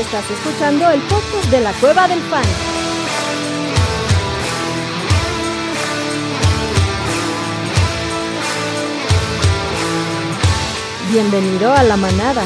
Estás escuchando el podcast de la Cueva del Fan. Bienvenido a la manada.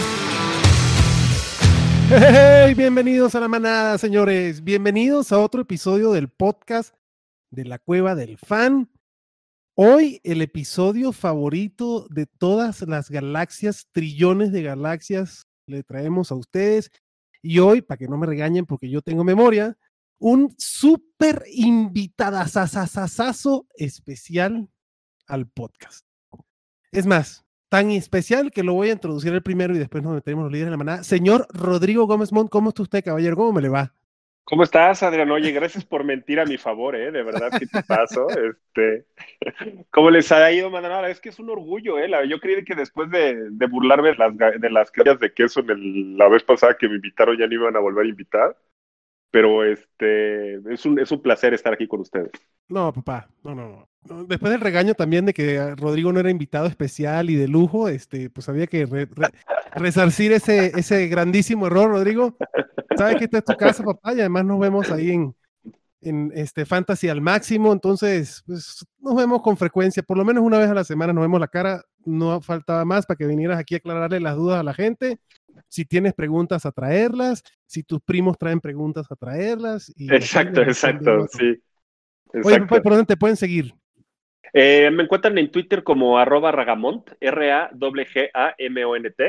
Hey, bienvenidos a la manada, señores. Bienvenidos a otro episodio del podcast de la Cueva del Fan. Hoy el episodio favorito de todas las galaxias, trillones de galaxias, le traemos a ustedes. Y hoy, para que no me regañen porque yo tengo memoria, un súper invitadazazazazo especial al podcast. Es más, tan especial que lo voy a introducir el primero y después nos metemos los líderes en la manada. Señor Rodrigo Gómez Montt, ¿cómo está usted, caballero? ¿Cómo me le va? ¿Cómo estás, Adrián? Oye, gracias por mentir a mi favor, de verdad que te paso. ¿Cómo les ha ido, manada? Es que es un orgullo, Yo creí que después de burlarme de las calles de queso la vez pasada que me invitaron ya no iban a volver a invitar. Pero es un placer estar aquí con ustedes. No, papá, no. Después del regaño también de que Rodrigo no era invitado especial y de lujo, pues había que resarcir ese grandísimo error, Rodrigo. Sabes que esta es tu casa, papá, y además nos vemos ahí en Fantasy al máximo, entonces pues nos vemos con frecuencia, por lo menos una vez a la semana nos vemos la cara, no faltaba más para que vinieras aquí a aclararle las dudas a la gente. Si tienes preguntas, a traerlas. Si tus primos traen preguntas, a traerlas. Exacto, sí. Oye, papá, ¿por dónde te pueden seguir? Me encuentran en Twitter como @Ragamont, RAGGAMONT.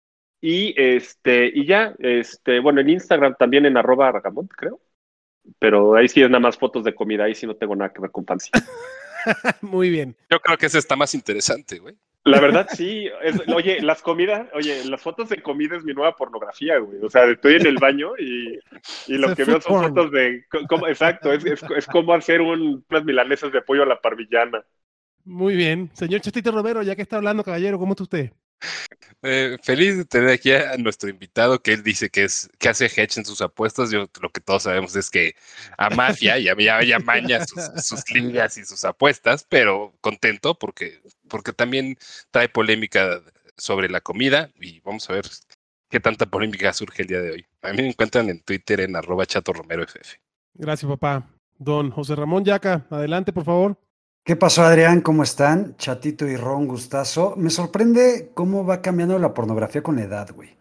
Y ya, bueno, en Instagram también en @Ragamont, creo. Pero ahí sí es nada más fotos de comida, ahí sí no tengo nada que ver con fancy. Muy bien. Yo creo que ese está más interesante, güey. La verdad, sí. Las fotos de comida es mi nueva pornografía, güey. O sea, estoy en el baño y lo que veo son fotos de... Exacto, es como hacer unas milanesas de pollo a la parmillana. Muy bien. Señor Chastito Romero, ya que está hablando, caballero, ¿cómo está usted? Feliz de tener aquí a nuestro invitado, que él dice que hace hedge en sus apuestas. Lo que todos sabemos es que a mafia ya maña sus ligas y sus apuestas, pero contento porque también trae polémica sobre la comida y vamos a ver qué tanta polémica surge el día de hoy. A mí me encuentran en Twitter en @ChatoRomeroFF. Gracias, papá. Don José Ramón Yaca, adelante, por favor. ¿Qué pasó, Adrián? ¿Cómo están? Chatito y Ron, gustazo. Me sorprende cómo va cambiando la pornografía con la edad, güey.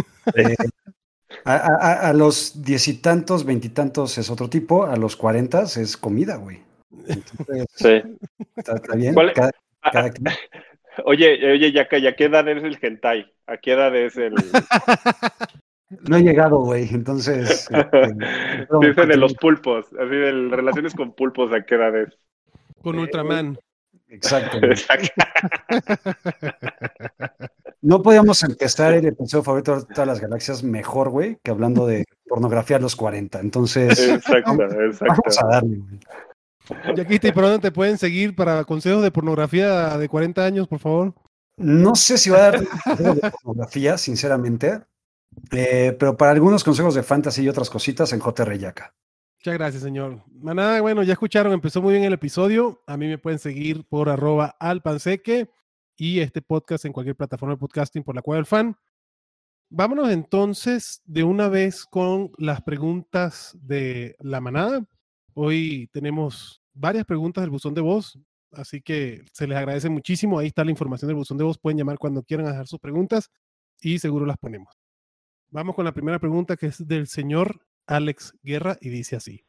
A los 10 y tantos, 20 y tantos es otro tipo, a los 40 es comida, güey. Entonces, sí. Está bien. Cada quien. Oye, ¿ya qué edad es el hentai? ¿A qué edad es el...? No he llegado, güey, entonces... Dice de los pulpos, así de relaciones con pulpos, ¿a qué edad es? Con Ultraman. Exacto. No podíamos empezar el episodio favorito de todas las galaxias mejor, güey, que hablando de pornografía a los 40. Entonces, exacto. Vamos a darle, güey. Yaquita, ¿y por dónde te pueden seguir para consejos de pornografía de 40 años, por favor? No sé si va a dar consejos de pornografía, sinceramente, pero para algunos consejos de fantasy y otras cositas en JR Yaca. Muchas gracias, señor. Manada, bueno, ya escucharon, empezó muy bien el episodio. A mí me pueden seguir por @alpanseque y este podcast en cualquier plataforma de podcasting por la Cueva del Fan. Vámonos entonces de una vez con las preguntas de la manada. Hoy tenemos varias preguntas del buzón de voz, así que se les agradece muchísimo. Ahí está la información del buzón de voz. Pueden llamar cuando quieran a dejar sus preguntas y seguro las ponemos. Vamos con la primera pregunta, que es del señor Alex Guerra, y dice así.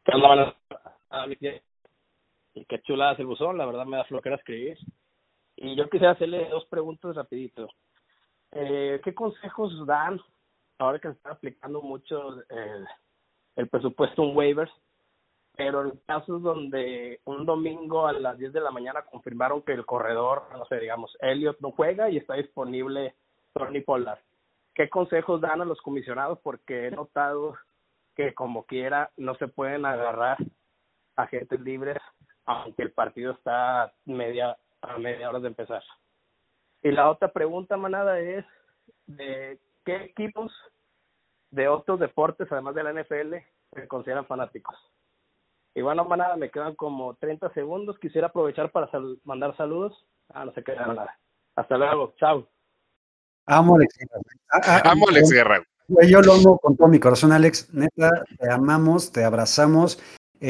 Y qué chulada es el buzón, la verdad me da flojera escribir. Y yo quisiera hacerle 2 preguntas rapidito. ¿Qué consejos dan ahora que se está aplicando mucho el presupuesto en waivers? Pero en casos donde un domingo a las 10 de la mañana confirmaron que el corredor, no sé, digamos, Elliott no juega y está disponible Tony Pollard. ¿Qué consejos dan a los comisionados? Porque he notado que como quiera no se pueden agarrar agentes libres aunque el partido está a media hora de empezar. Y la otra pregunta, manada, es de qué equipos de otros deportes, además de la NFL, se consideran fanáticos. Y bueno, manada, me quedan como 30 segundos. Quisiera aprovechar para mandar saludos. No se queda nada. Hasta luego. Chao. Amo a Alex Guerra. Amo a Alex Guerra. Güey, yo lo amo con todo mi corazón, Alex. Neta, te amamos, te abrazamos.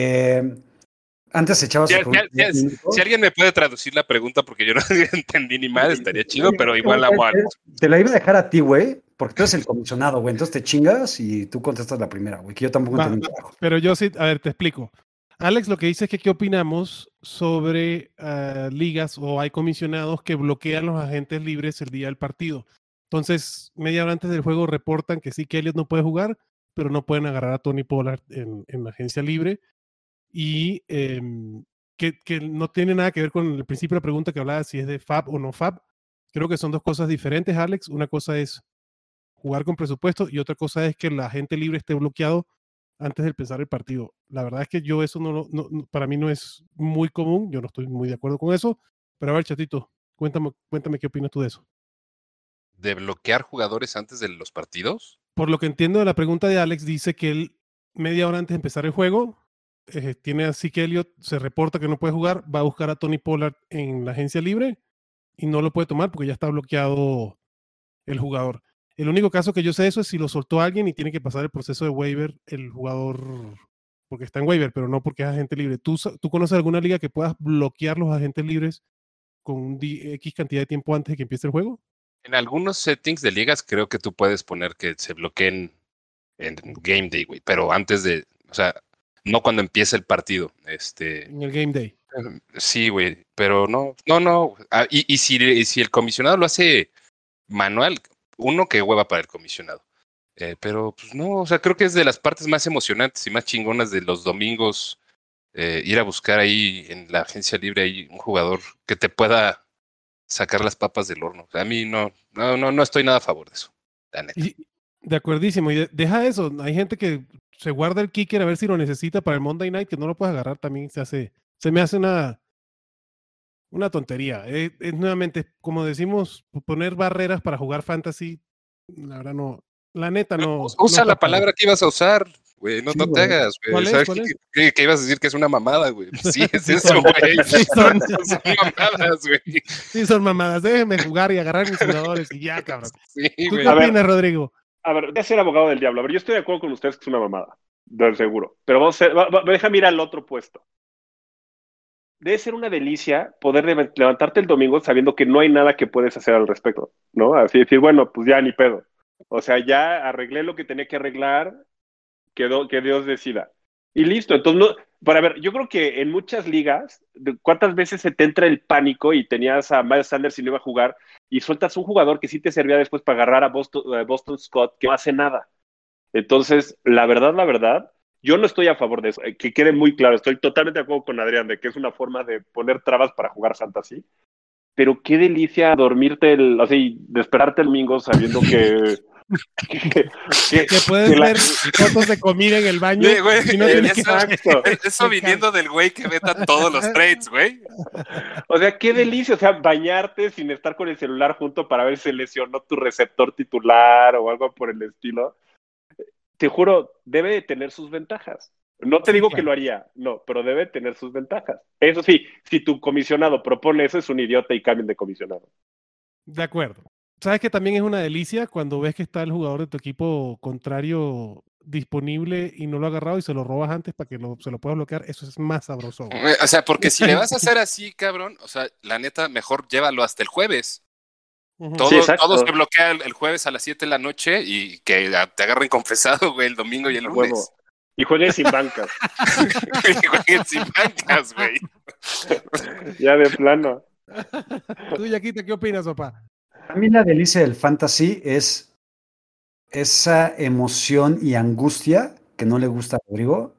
Antes echabas Si alguien me puede traducir la pregunta, porque yo no entendí ni mal, estaría chido, pero igual amo a Alex. Te la iba a dejar a ti, güey, porque tú eres el comisionado, güey. Entonces te chingas y tú contestas la primera, güey, que yo tampoco entendí un carajo. Pero yo sí, a ver, te explico. Alex lo que dice es que qué opinamos sobre ligas o hay comisionados que bloquean los agentes libres el día del partido. Entonces, media hora antes del juego reportan que sí que Elliot no puede jugar, pero no pueden agarrar a Tony Pollard en la agencia libre. Y que no tiene nada que ver con el principio de la pregunta que hablaba si es de FAB o no FAB. Creo que son dos cosas diferentes, Alex. Una cosa es jugar con presupuesto y otra cosa es que el agente libre esté bloqueado antes de empezar el partido. La verdad es que yo eso para mí no es muy común, yo no estoy muy de acuerdo con eso, pero a ver, Chatito, cuéntame qué opinas tú de eso. ¿De bloquear jugadores antes de los partidos? Por lo que entiendo de la pregunta de Alex, dice que él media hora antes de empezar el juego, tiene así que Elliot se reporta que no puede jugar, va a buscar a Tony Pollard en la agencia libre y no lo puede tomar porque ya está bloqueado el jugador. El único caso que yo sé de eso es si lo soltó alguien y tiene que pasar el proceso de waiver el jugador porque está en waiver, pero no porque es agente libre. ¿Tú conoces alguna liga que puedas bloquear los agentes libres con un X cantidad de tiempo antes de que empiece el juego? En algunos settings de ligas creo que tú puedes poner que se bloqueen en Game Day, güey, pero antes de, o sea, no cuando empiece el partido. En el Game Day. Sí, güey, pero no. Y si el comisionado lo hace manual, uno que hueva para el comisionado. Pero pues no, o sea, creo que es de las partes más emocionantes y más chingonas de los domingos ir a buscar ahí en la agencia libre ahí un jugador que te pueda sacar las papas del horno. O sea, a mí no estoy nada a favor de eso, la neta. De acuerdísimo, y deja eso, hay gente que se guarda el kicker a ver si lo necesita para el Monday Night, que no lo puedes agarrar, también se me hace una tontería. Es nuevamente, como decimos, poner barreras para jugar fantasy, la verdad no, la neta no. Usa no la palabra que ibas a usar, güey, no te hagas, güey. ¿Cuál ¿Sabes es? que ibas a decir que es una mamada, güey? Sí, es eso, güey. Sí, son mamadas, güey. Sí, son mamadas, déjenme jugar y agarrar mis jugadores y ya, cabrón. Sí, ¿Tú güey. qué opinas, Rodrigo? A ver, voy a ser abogado del diablo. A ver, yo estoy de acuerdo con ustedes que es una mamada, de seguro. Pero vamos a hacer, déjame ir al otro puesto. Debe ser una delicia poder levantarte el domingo sabiendo que no hay nada que puedes hacer al respecto, ¿no? Así decir, bueno, pues ya ni pedo. O sea, ya arreglé lo que tenía que arreglar, que Dios decida. Y listo. Entonces, no, para ver, yo creo que en muchas ligas, ¿cuántas veces se te entra el pánico y tenías a Miles Sanders y no iba a jugar y sueltas un jugador que sí te servía después para agarrar a Boston Scott, que no hace nada? Entonces, la verdad, yo no estoy a favor de eso. Que quede muy claro, estoy totalmente de acuerdo con Adrián de que es una forma de poner trabas para jugar fantasy. Pero qué delicia dormirte, y despertarte el domingo sabiendo que puedes ver fotos de comida en el baño. Sí, güey, y no tienes eso viniendo del güey que veta todos los trades, güey. O sea, qué delicia, o sea, bañarte sin estar con el celular junto para ver si se lesionó tu receptor titular o algo por el estilo. Te juro, debe de tener sus ventajas. No te digo claro que lo haría, no, pero debe tener sus ventajas. Eso sí, si tu comisionado propone eso, es un idiota y cambien de comisionado. De acuerdo. ¿Sabes que también es una delicia cuando ves que está el jugador de tu equipo contrario disponible y no lo ha agarrado y se lo robas antes para que se lo puedas bloquear? Eso es más sabroso. O sea, porque si le vas a hacer así, cabrón, o sea, la neta, mejor llévalo hasta el jueves. Todos que bloquean el jueves a las 7 de la noche y que te agarren confesado, güey, el domingo y el lunes. Huevo. Y jueguen sin bancas. Y jueguen sin bancas, güey. Ya de plano. Tú, Yaquita, ¿qué opinas, papá? A mí la delicia del fantasy es esa emoción y angustia que no le gusta a Rodrigo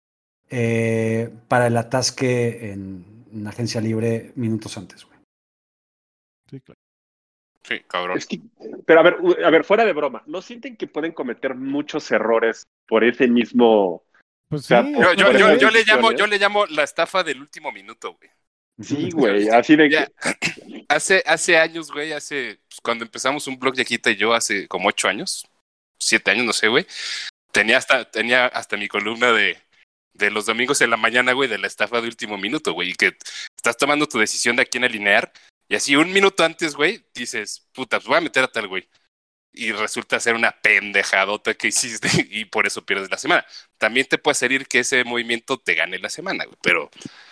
para el atasque en agencia libre minutos antes, güey. Sí, claro. Sí, cabrón. Pero a ver, fuera de broma, ¿no sienten que pueden cometer muchos errores por ese mismo? Pues sí. Yo le llamo la estafa del último minuto, güey. Sí, güey, así de ya, hace años, güey, pues, cuando empezamos un blog Yaquita y yo hace como 8 años, 7 años, no sé, güey, tenía hasta mi columna de los domingos en la mañana, güey, de la estafa de último minuto, güey, y que estás tomando tu decisión de a quién alinear, y así un minuto antes, güey, dices, puta, pues voy a meter a tal güey. y resulta ser una pendejadota que hiciste y por eso pierdes la semana. También te puede servir que ese movimiento te gane la semana, güey, pero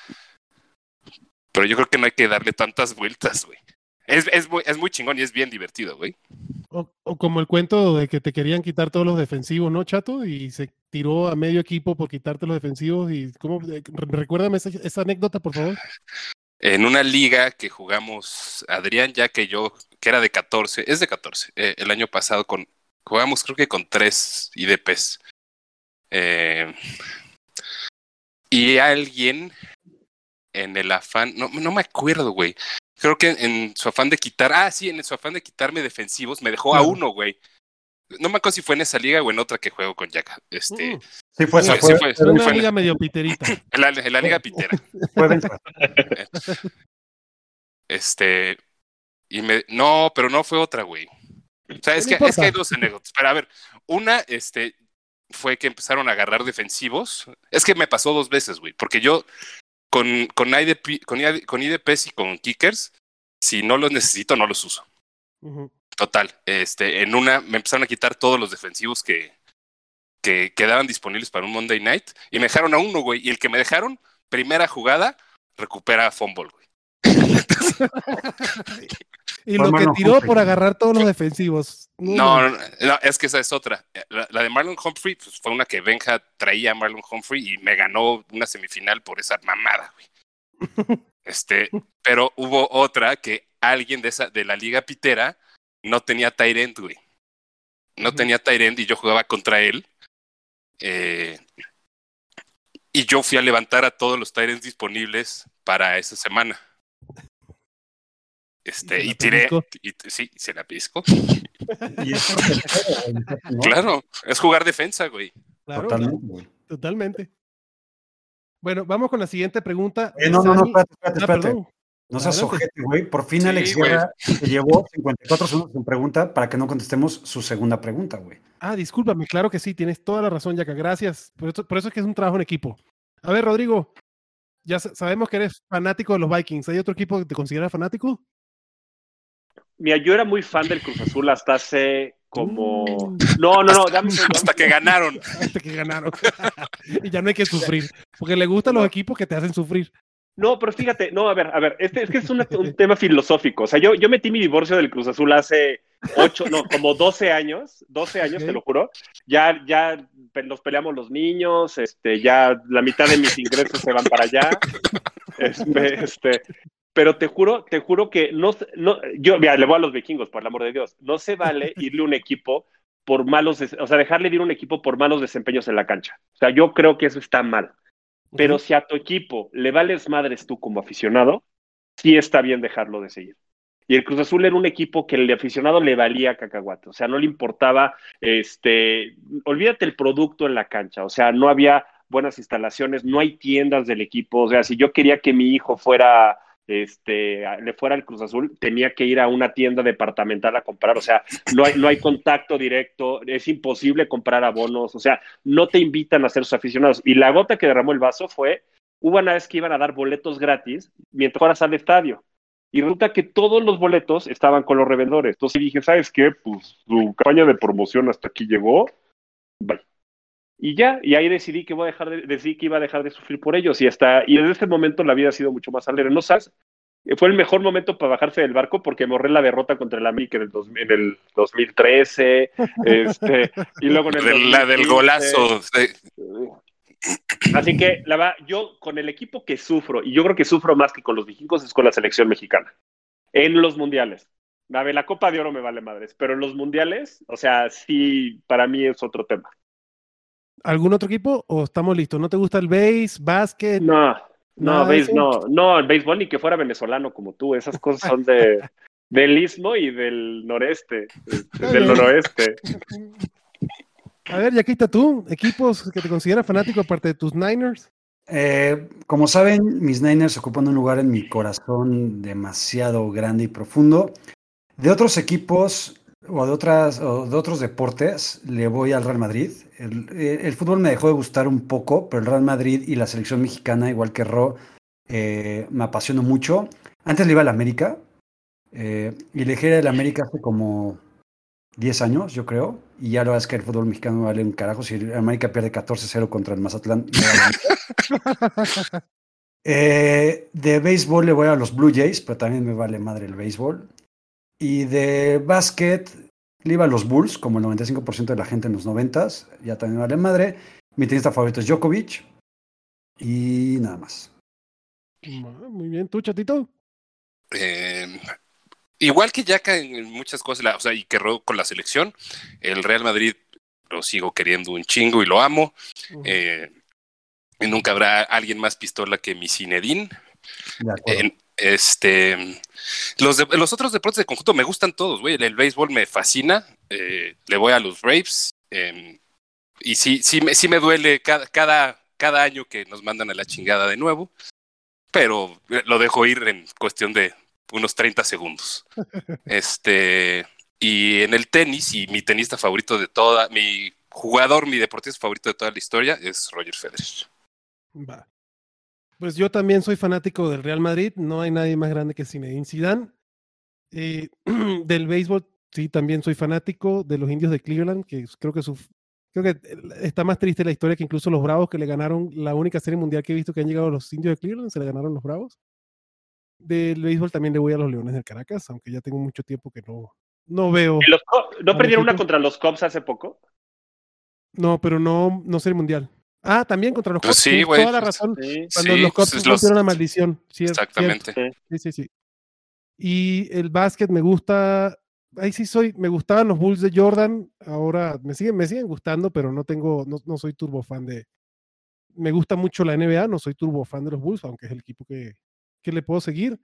yo creo que no hay que darle tantas vueltas, güey. Es muy chingón y es bien divertido, güey. O como el cuento de que te querían quitar todos los defensivos, ¿no, Chato? Y se tiró a medio equipo por quitarte los defensivos. Y recuérdame esa anécdota, por favor. En una liga que jugamos, Adrián, ya que yo, que era de 14, es de 14, el año pasado jugamos creo que con 3 IDPs. Y alguien en el afán, no me acuerdo, güey. Creo que en su afán de quitarme defensivos, me dejó a uno, güey. No me acuerdo si fue en esa liga o en otra que juego con Jack. Sí, fue esa. Fue una liga medio piterita. En la liga pitera. No, pero no fue otra, güey. O sea, es que hay dos anécdotas. Pero a ver, una, fue que empezaron a agarrar defensivos. Es que me pasó 2 veces, güey. Porque yo, con IDPs y con kickers, si no los necesito, no los uso. Uh-huh. Total, en una me empezaron a quitar todos los defensivos que quedaban disponibles para un Monday Night y me dejaron a uno, güey. Y el que me dejaron, primera jugada, recupera fumble, güey. Y lo que tiró por agarrar todos los defensivos. No, es que esa es otra. La de Marlon Humphrey pues, fue una que Benja traía a Marlon Humphrey y me ganó una semifinal por esa mamada, güey. Pero hubo otra que alguien de la liga pitera no tenía tight end, güey. No tenía tight end y yo jugaba contra él. Y yo fui a levantar a todos los tight ends disponibles para esa semana. Y tiré. Sí, se la pisco. Claro, es jugar defensa, güey. Claro, totalmente. Bueno, vamos con la siguiente pregunta. Espérate. No seas ojete, güey. Por fin Alex Guerra se llevó 54 segundos en pregunta para que no contestemos su segunda pregunta, güey. Discúlpame, claro que sí, tienes toda la razón, Yaka, gracias. Por eso es que es un trabajo en equipo. A ver, Rodrigo, ya sabemos que eres fanático de los Vikings. ¿Hay otro equipo que te consideras fanático? Mira, yo era muy fan del Cruz Azul hasta hace como... Hasta que ganaron. Hasta que ganaron. Y ya no hay que sufrir, porque le gustan los equipos que te hacen sufrir. No, pero fíjate, a ver, es que es un tema filosófico. O sea, yo metí mi divorcio del Cruz Azul hace como 12 años, okay. Te lo juro. Ya nos peleamos los niños, ya la mitad de mis ingresos se van para allá. Pero te juro que yo mira, le voy a los vikingos, por el amor de Dios. No se vale irle a un equipo por dejarle ir a un equipo por malos desempeños en la cancha. O sea, yo creo que eso está mal. Pero si a tu equipo le vales madres tú como aficionado, sí está bien dejarlo de seguir. Y el Cruz Azul era un equipo que el aficionado le valía cacahuate. O sea, no le importaba, olvídate el producto en la cancha. O sea, no había buenas instalaciones, no hay tiendas del equipo. O sea, si yo quería que mi hijo le fuera al Cruz Azul, tenía que ir a una tienda departamental a comprar. O sea, no hay contacto directo, es imposible comprar abonos. O sea, no te invitan a ser sus aficionados. Y la gota que derramó el vaso hubo una vez que iban a dar boletos gratis mientras fueras al estadio. Y resulta que todos los boletos estaban con los revendedores. Entonces dije, ¿sabes qué? Pues su campaña de promoción hasta aquí llegó. Bye. Y ahí decidí que iba a dejar de sufrir por ellos. Y desde ese momento la vida ha sido mucho más alegre. ¿No sabes? Fue el mejor momento para bajarse del barco porque me ahorré la derrota contra el América en el 2013. Y luego en el la del golazo. Así que yo con el equipo que sufro, y yo creo que sufro más que con los vikingos, es con la selección mexicana. En los mundiales. La Copa de Oro me vale madres, pero en los mundiales, o sea, sí, para mí es otro tema. ¿Algún otro equipo o estamos listos? ¿No te gusta el básquet? No, el béisbol ni que fuera venezolano como tú. Esas cosas son del istmo y del noreste, del noroeste. A ver, ya aquí está tú, equipos que te consideras fanático aparte de tus Niners. Como saben, mis Niners ocupan un lugar en mi corazón demasiado grande y profundo. De otros equipos o de otros deportes, le voy al Real Madrid. El fútbol me dejó de gustar un poco, pero el Real Madrid y la selección mexicana, igual que Ro, me apasionó mucho. Antes le iba al América, y le dejé al América hace como 10 años, yo creo, y ya la verdad es que el fútbol mexicano vale un carajo. Si el América pierde 14-0 contra el Mazatlán, me vale. De béisbol le voy a los Blue Jays, pero también me vale madre el béisbol. Y de básquet le iba a los Bulls, como el 95% de la gente en los 90s, ya también me vale madre. Mi tenista favorito es Djokovic y nada más. Muy bien, ¿tú, Chatito? Igual que Yaka en muchas cosas, o sea, y que con la selección, el Real Madrid lo sigo queriendo un chingo y lo amo. Y nunca habrá alguien más pistola que mi Zinedine. De acuerdo. Los otros deportes de conjunto me gustan todos, güey. El béisbol me fascina. Le voy a los Braves. Y sí me duele cada año que nos mandan a la chingada de nuevo. Pero lo dejo ir en cuestión de unos 30 segundos. Y en el tenis, y mi tenista favorito de toda, mi deportista favorito de toda la historia es Roger Federer. Va. Pues yo también soy fanático del Real Madrid, no hay nadie más grande que Zinedine Zidane. Del béisbol, sí, también soy fanático de los Indios de Cleveland, que creo que está más triste la historia que incluso los Bravos, que le ganaron la única serie mundial que he visto que han llegado los Indios de Cleveland, se le ganaron los Bravos. Del béisbol también le voy a los Leones del Caracas, aunque ya tengo mucho tiempo que no veo. ¿No perdieron una contra los Cubs hace poco? No, pero no serie mundial. Ah, también contra los Cubs. Sí, güey. Toda la razón. Sí. Cuando los Cubs rompieron una maldición. Exactamente. Sí. Y el básquet me gusta. Ahí sí me gustaban los Bulls de Jordan. Ahora me siguen gustando, pero no soy turbo fan de. Me gusta mucho la NBA, no soy turbo fan de los Bulls, aunque es el equipo que le puedo seguir.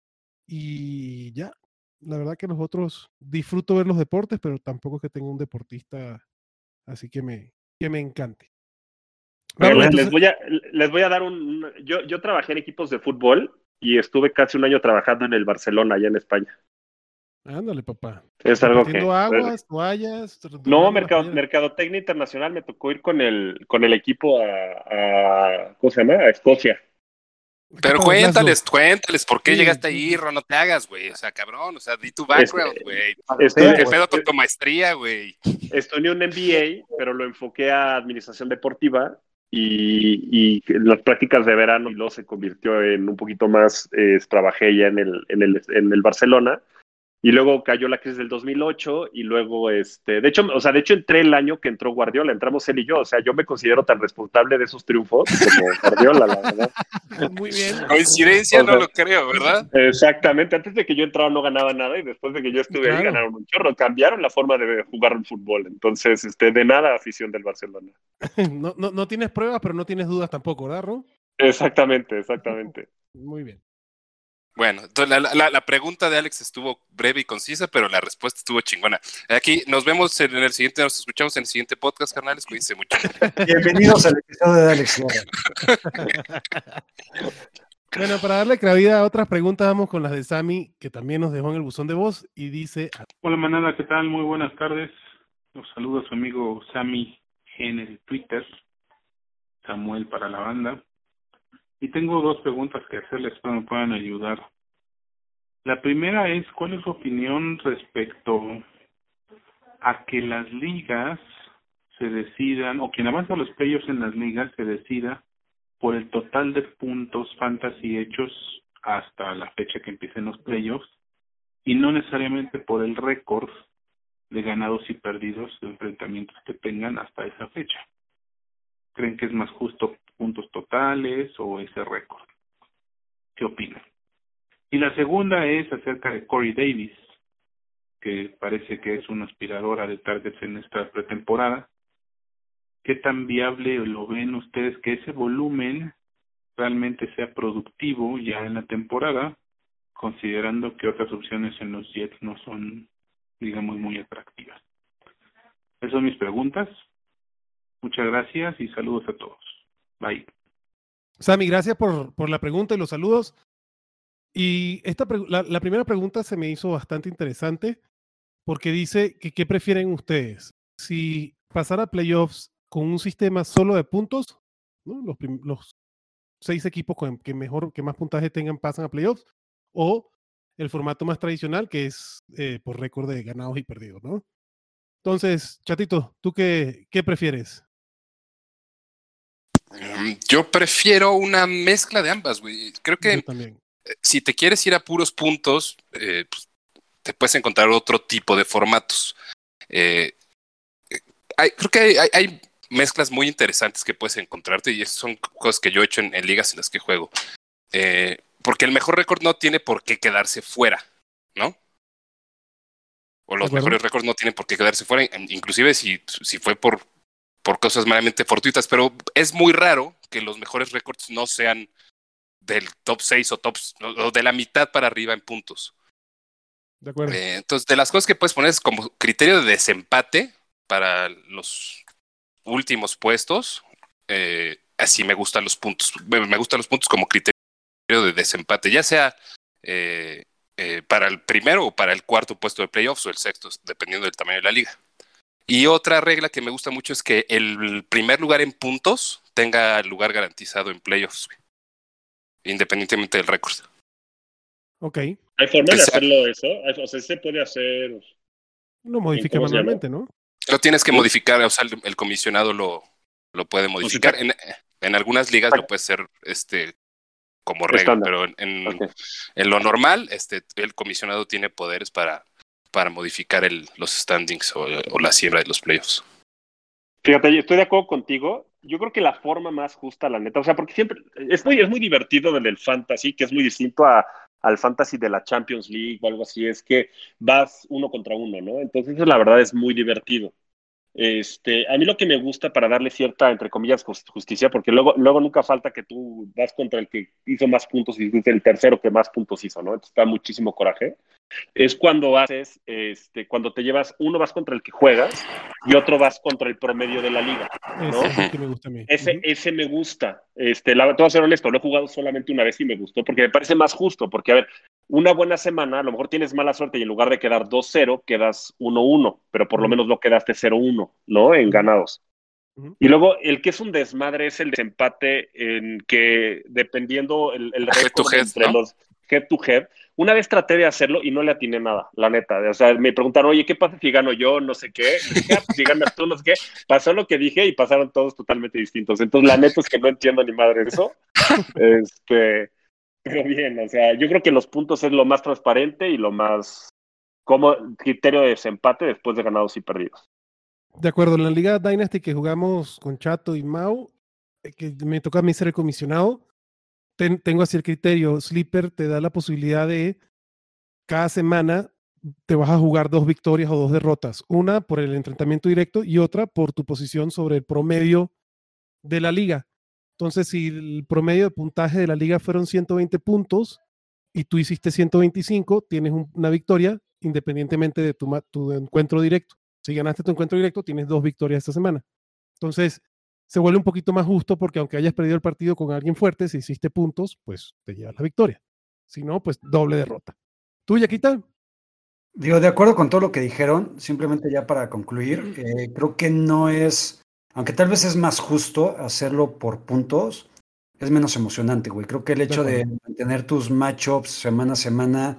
Y ya. La verdad que los otros disfruto ver los deportes, pero tampoco es que tenga un deportista así que me encante. Bueno, les voy a dar yo trabajé en equipos de fútbol y estuve casi un año trabajando en el Barcelona, allá en España. Ándale, papá. Es algo que... aguas, toallas... No, mercadotecnia internacional, me tocó ir con el equipo a ¿cómo se llama? A Escocia. Pero cuéntales, ¿por qué llegaste ahí, Ron? No te hagas, güey. O sea, cabrón, o sea, di tu background, güey. ¿Qué pedo con tu maestría, güey? Estudié un MBA, pero lo enfoqué a administración deportiva y las prácticas de verano y luego se convirtió en un poquito más, trabajé ya en el Barcelona. Y luego cayó la crisis del 2008 y luego, de hecho entré el año que entró Guardiola, entramos él y yo, o sea, yo me considero tan responsable de esos triunfos como Guardiola, la verdad. Muy bien. Coincidencia, no lo creo, ¿verdad? Exactamente, antes de que yo entraba no ganaba nada y después de que yo estuve ahí ganaron un chorro, cambiaron la forma de jugar el fútbol, entonces, de nada afición del Barcelona. No tienes pruebas, pero no tienes dudas tampoco, ¿verdad, Ron? Exactamente. Muy bien. Bueno, entonces la pregunta de Alex estuvo breve y concisa, pero la respuesta estuvo chingona. Aquí nos vemos nos escuchamos en el siguiente podcast, carnales, cuídense mucho. Bienvenidos al episodio de Alex. Bueno, para darle cabida a otras preguntas, vamos con las de Sammy, que también nos dejó en el buzón de voz, y dice... Hola, manada, ¿qué tal? Muy buenas tardes. Los saluda su amigo Sammy en el Twitter, Samuel para la banda. Y tengo dos preguntas que hacerles para que me puedan ayudar. La primera es, ¿cuál es su opinión respecto a que las ligas se decidan, o quien avanza los playoffs en las ligas se decida por el total de puntos fantasy hechos hasta la fecha que empiecen los playoffs, y no necesariamente por el récord de ganados y perdidos de enfrentamientos que tengan hasta esa fecha? ¿Creen que es más justo puntos totales o ese récord? ¿Qué opinan? Y la segunda es acerca de Corey Davis, que parece que es una aspiradora de targets en esta pretemporada. ¿Qué tan viable lo ven ustedes que ese volumen realmente sea productivo ya en la temporada, considerando que otras opciones en los Jets no son, digamos, muy atractivas? Esas son mis preguntas. Muchas gracias y saludos a todos. Bye. Sammy, gracias por la pregunta y los saludos. Y la primera pregunta se me hizo bastante interesante porque dice que ¿qué prefieren ustedes? Si pasar a playoffs con un sistema solo de puntos, ¿no? Los 6 equipos que más puntaje tengan pasan a playoffs, o el formato más tradicional que es por récord de ganados y perdidos, ¿no? Entonces, Chatito, ¿tú qué prefieres? Yo prefiero una mezcla de ambas, güey. Creo Yo que también. si te quieres ir a puros puntos, pues, te puedes encontrar otro tipo de formatos. Creo que hay mezclas muy interesantes que puedes encontrarte y esas son cosas que yo he hecho en ligas en las que juego. Porque el mejor récord no tiene por qué quedarse fuera, ¿no? O los mejores récords no tienen por qué quedarse fuera, inclusive si fue por cosas meramente fortuitas, pero es muy raro que los mejores récords no sean del top 6 o de la mitad para arriba en puntos. De acuerdo. Entonces, de las cosas que puedes poner es como criterio de desempate para los últimos puestos. Así me gustan los puntos. Me gustan los puntos como criterio de desempate, ya sea para el primero o para el cuarto puesto de playoffs o el sexto, dependiendo del tamaño de la liga. Y otra regla que me gusta mucho es que el primer lugar en puntos tenga lugar garantizado en playoffs, independientemente del récord. Ok. ¿Hay forma de hacerlo eso? O sea, se puede hacer... Lo modifica manualmente, ¿no? Lo tienes que modificar, o sea, el comisionado lo puede modificar. En algunas ligas lo puede ser como regla, pero en lo normal, el comisionado tiene poderes para modificar los standings o la siembra de los playoffs. Fíjate, yo estoy de acuerdo contigo. Yo creo que la forma más justa, la neta, o sea, porque siempre es muy divertido del fantasy, que es muy distinto al fantasy de la Champions League o algo así, es que vas 1 contra 1, ¿no? Entonces, eso la verdad es muy divertido. A mí lo que me gusta para darle cierta, entre comillas, justicia, porque luego nunca falta que tú vas contra el que hizo más puntos y es el tercero que más puntos hizo, ¿no? Entonces, da muchísimo coraje. Es cuando haces, cuando te llevas, uno vas contra el que juegas y otro vas contra el promedio de la liga, ¿no? Ese es el que me gusta a mí. Ese me gusta. Te voy a ser honesto, lo he jugado solamente una vez y me gustó porque me parece más justo, porque a ver, una buena semana, a lo mejor tienes mala suerte y en lugar de quedar 2-0, quedas 1-1, pero por lo menos no quedaste 0-1, ¿no? En ganados. Y luego, el que es un desmadre es el desempate en que, dependiendo el récord entre los head to head, una vez traté de hacerlo y no le atiné nada, la neta. O sea, me preguntaron, oye, ¿qué pasa si gano yo? No sé qué. Dije, pues si ganas tú, no sé qué. Pasó lo que dije y pasaron todos totalmente distintos. Entonces, la neta es que no entiendo ni madre de eso. Pero bien, o sea, yo creo que los puntos es lo más transparente y lo más como criterio de desempate después de ganados y perdidos. De acuerdo, en la Liga Dynasty que jugamos con Chato y Mau, que me toca a mí ser el comisionado, tengo así el criterio. Sleeper te da la posibilidad de cada semana te vas a jugar 2 victorias o 2 derrotas. Una por el enfrentamiento directo y otra por tu posición sobre el promedio de la liga. Entonces, si el promedio de puntaje de la liga fueron 120 puntos y tú hiciste 125, tienes una victoria independientemente de tu encuentro directo. Si ganaste tu encuentro directo, tienes 2 victorias esta semana. Entonces, se vuelve un poquito más justo porque aunque hayas perdido el partido con alguien fuerte, si hiciste puntos, pues te llevas la victoria. Si no, pues doble derrota. ¿Tú, Yaquita? Digo, de acuerdo con todo lo que dijeron, simplemente ya para concluir, creo que no es, aunque tal vez es más justo hacerlo por puntos, es menos emocionante, güey. Creo que el hecho de mantener tus matchups semana a semana,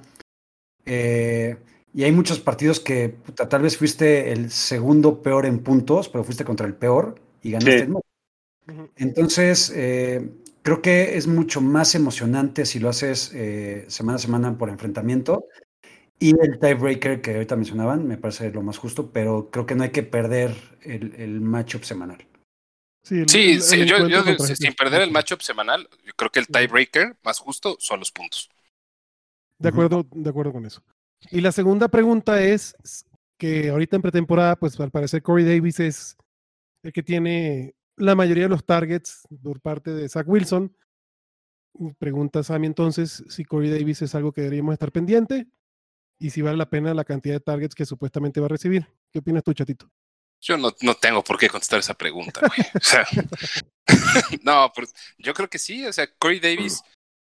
y hay muchos partidos que puta, tal vez fuiste el segundo peor en puntos, pero fuiste contra el peor y ganaste el match. Entonces, creo que es mucho más emocionante si lo haces semana a semana por enfrentamiento. Y el tiebreaker que ahorita mencionaban me parece lo más justo, pero creo que no hay que perder el matchup semanal. Yo sin perder el matchup semanal, yo creo que el tiebreaker más justo son los puntos. De acuerdo con eso. Y la segunda pregunta es que ahorita en pretemporada, pues al parecer Corey Davis es el que tiene la mayoría de los targets por parte de Zach Wilson. Pregunta Sammy entonces si Corey Davis es algo que deberíamos estar pendiente y si vale la pena la cantidad de targets que supuestamente va a recibir. ¿Qué opinas tú, Chatito? Yo no tengo por qué contestar esa pregunta, güey. O sea, no, pues yo creo que sí. O sea, Corey Davis,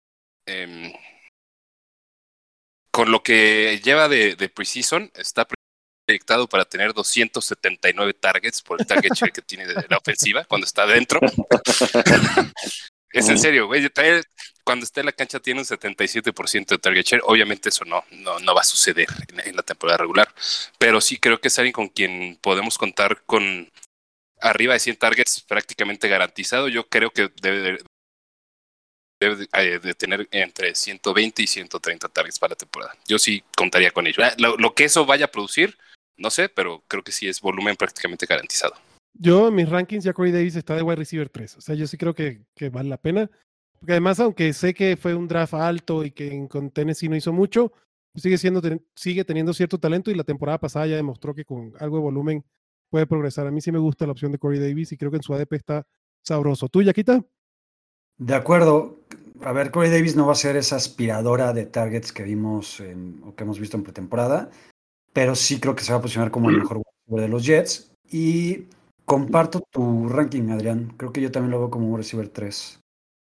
con lo que lleva de preseason, está proyectado para tener 279 targets por el target share que tiene de la ofensiva cuando está adentro. Es en serio, güey. cuando esté en la cancha tiene un 77% de target share. Obviamente eso no va a suceder en la temporada regular, pero sí creo que es alguien con quien podemos contar con arriba de 100 targets prácticamente garantizado. Yo creo que debe de tener entre 120 y 130 targets para la temporada. Yo sí contaría con ello. Lo que eso vaya a producir, no sé, pero creo que sí es volumen prácticamente garantizado. Yo en mis rankings ya Corey Davis está de wide receiver 3. O sea, yo sí creo que vale la pena. Porque además, aunque sé que fue un draft alto y que con Tennessee no hizo mucho, sigue teniendo cierto talento y la temporada pasada ya demostró que con algo de volumen puede progresar. A mí sí me gusta la opción de Corey Davis y creo que en su ADP está sabroso. ¿Tú, Yaquita? De acuerdo. A ver, Corey Davis no va a ser esa aspiradora de targets que vimos o que hemos visto en pretemporada, pero sí creo que se va a posicionar como el mejor receiver de los Jets. Y comparto tu ranking, Adrián. Creo que yo también lo veo como un receiver 3.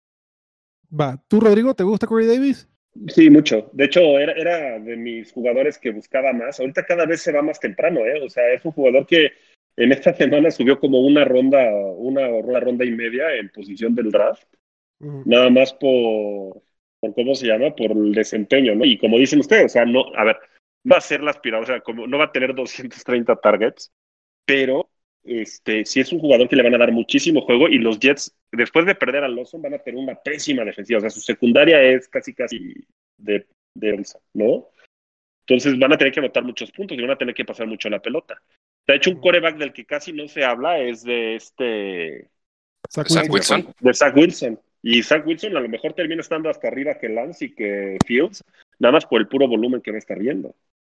Va. ¿Tú, Rodrigo, te gusta Corey Davis? Sí, mucho. De hecho, era de mis jugadores que buscaba más. Ahorita cada vez se va más temprano, ¿eh? O sea, es un jugador que en esta semana subió como una ronda y media en posición del draft. Nada más por ¿cómo se llama? Por el desempeño, ¿no? Y como dicen ustedes, o sea, no, a ver, va a ser la aspiradora, o sea, como no va a tener 230 targets, pero sí es un jugador que le van a dar muchísimo juego y los Jets, después de perder a Lawson, van a tener una pésima defensiva, o sea, su secundaria es casi de bolsa, ¿no? Entonces van a tener que anotar muchos puntos y van a tener que pasar mucho la pelota. De hecho, un quarterback del que casi no se habla es de Zach Wilson. De Zach Wilson. Y Zach Wilson a lo mejor termina estando hasta arriba que Lance y que Fields, nada más por el puro volumen que va a estar viendo.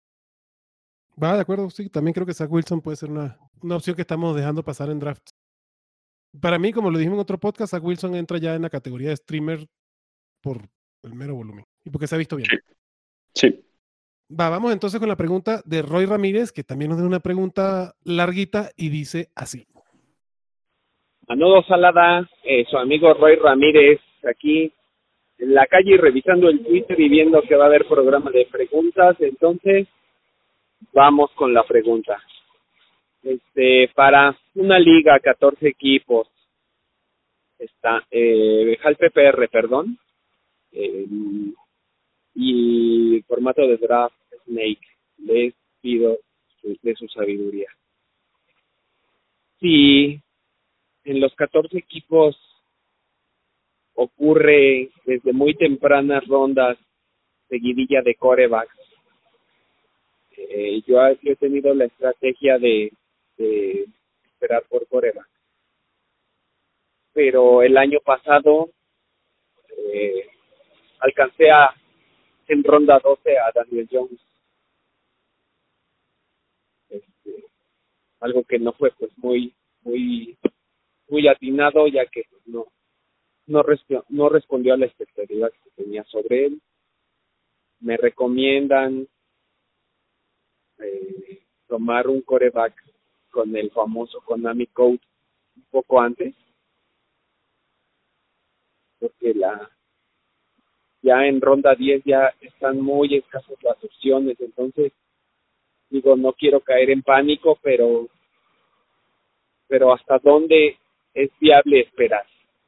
Va, de acuerdo, sí. También creo que Zach Wilson puede ser una opción que estamos dejando pasar en draft. Para mí, como lo dijimos en otro podcast, Zach Wilson entra ya en la categoría de streamer por el mero volumen y porque se ha visto bien. Sí. Va, vamos entonces con la pregunta de Roy Ramírez, que también nos da una pregunta larguita y dice así. Menudo Salada, su amigo Roy Ramírez, aquí en la calle revisando el Twitter y viendo que va a haber programa de preguntas. Entonces, vamos con la pregunta. Para una liga, 14 equipos, está Hal PPR, perdón, y formato de draft Snake. Les pido de su sabiduría. Si en los 14 equipos ocurre desde muy tempranas rondas seguidilla de quarterbacks, yo he tenido la estrategia de esperar por quarterback, pero el año pasado alcancé en ronda 12 a Daniel Jones, algo que no fue pues muy atinado, ya que no respondió a la expectativa que tenía sobre él. Me recomiendan tomar un quarterback con el famoso Konami Code un poco antes, porque ya en ronda 10 ya están muy escasas las opciones. Entonces digo, no quiero caer en pánico, pero hasta dónde es viable esperar.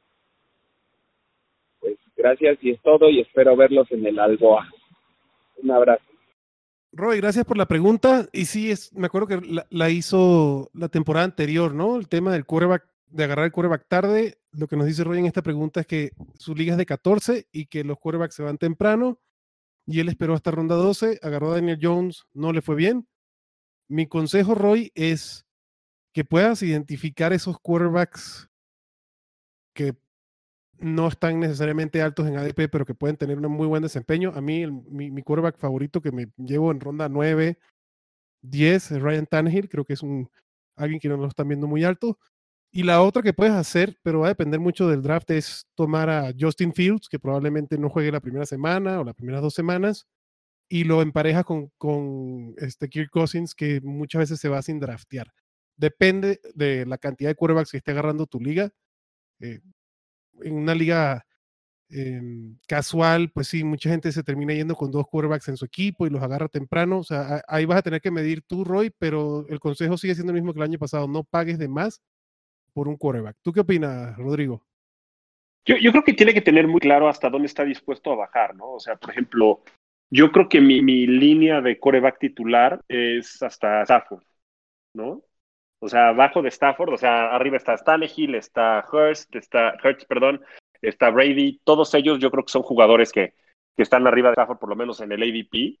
Pues gracias y es todo, y espero verlos en el Alboa. Un abrazo. Roy, gracias por la pregunta. Y sí, me acuerdo que la hizo la temporada anterior, ¿no? El tema del quarterback, de agarrar el quarterback tarde. Lo que nos dice Roy en esta pregunta es que su liga es de 14 y que los quarterbacks se van temprano. Y él esperó hasta ronda 12, agarró a Daniel Jones, no le fue bien. Mi consejo, Roy, es que puedas identificar esos quarterbacks que no están necesariamente altos en ADP, pero que pueden tener un muy buen desempeño. A mí, mi quarterback favorito que me llevo en ronda 9, 10 es Ryan Tannehill. Creo que es alguien que no lo están viendo muy alto. Y la otra que puedes hacer, pero va a depender mucho del draft, es tomar a Justin Fields, que probablemente no juegue la primera semana o las primeras 2 semanas, y lo emparejas con Kirk Cousins, que muchas veces se va sin draftear. Depende de la cantidad de quarterbacks que esté agarrando tu liga. En una liga casual, pues sí, mucha gente se termina yendo con 2 quarterbacks en su equipo y los agarra temprano. O sea, ahí vas a tener que medir tú, Roy, pero el consejo sigue siendo el mismo que el año pasado. No pagues de más por un quarterback. ¿Tú qué opinas, Rodrigo? Yo creo que tiene que tener muy claro hasta dónde está dispuesto a bajar, ¿no? O sea, por ejemplo, yo creo que mi línea de quarterback titular es hasta Stafford, ¿no? O sea, abajo de Stafford, o sea, arriba está Tannehill, está Hurts, perdón, está Brady, todos ellos yo creo que son jugadores que están arriba de Stafford, por lo menos en el ADP.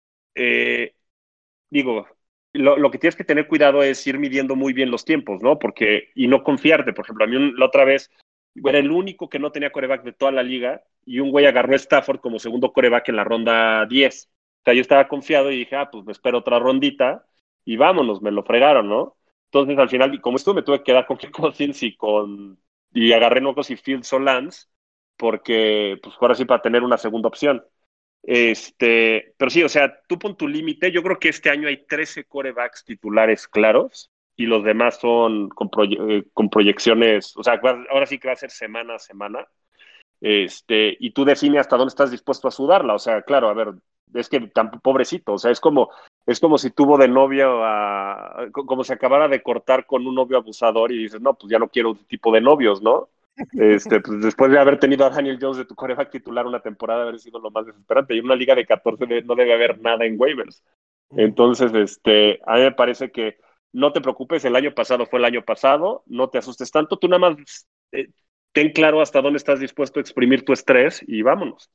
Digo, lo que tienes que tener cuidado es ir midiendo muy bien los tiempos, ¿no? Y no confiarte. Por ejemplo, a mí la otra vez era el único que no tenía coreback de toda la liga y un güey agarró a Stafford como segundo coreback en la ronda 10. O sea, yo estaba confiado y dije, pues me espero otra rondita y vámonos, me lo fregaron, ¿no? Entonces, al final, como esto, me tuve que quedar con Kirk Cousins y agarré no sé si Fields o Lance, porque, pues, ahora sí, para tener una segunda opción. Pero sí, o sea, tú pon tu límite. Yo creo que este año hay 13 quarterbacks titulares claros y los demás son con proyecciones, o sea, ahora sí que va a ser semana a semana. Y tú defines hasta dónde estás dispuesto a sudarla. O sea, claro, a ver, es que tan pobrecito, o sea, es como si tuvo de novio como si acabara de cortar con un novio abusador y dices, no, pues ya no quiero un tipo de novios, ¿no? Pues después de haber tenido a Daniel Jones de tu quarterback titular una temporada, haber sido lo más desesperante. Y en una liga de 14 no debe haber nada en waivers. Entonces, a mí me parece que no te preocupes, el año pasado fue el año pasado, no te asustes tanto, tú nada más ten claro hasta dónde estás dispuesto a exprimir tu estrés y vámonos.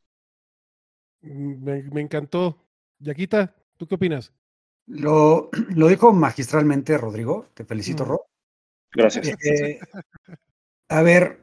Me encantó. Yaquita, ¿tú qué opinas? Lo dijo magistralmente Rodrigo, te felicito, Ro. Gracias. A ver,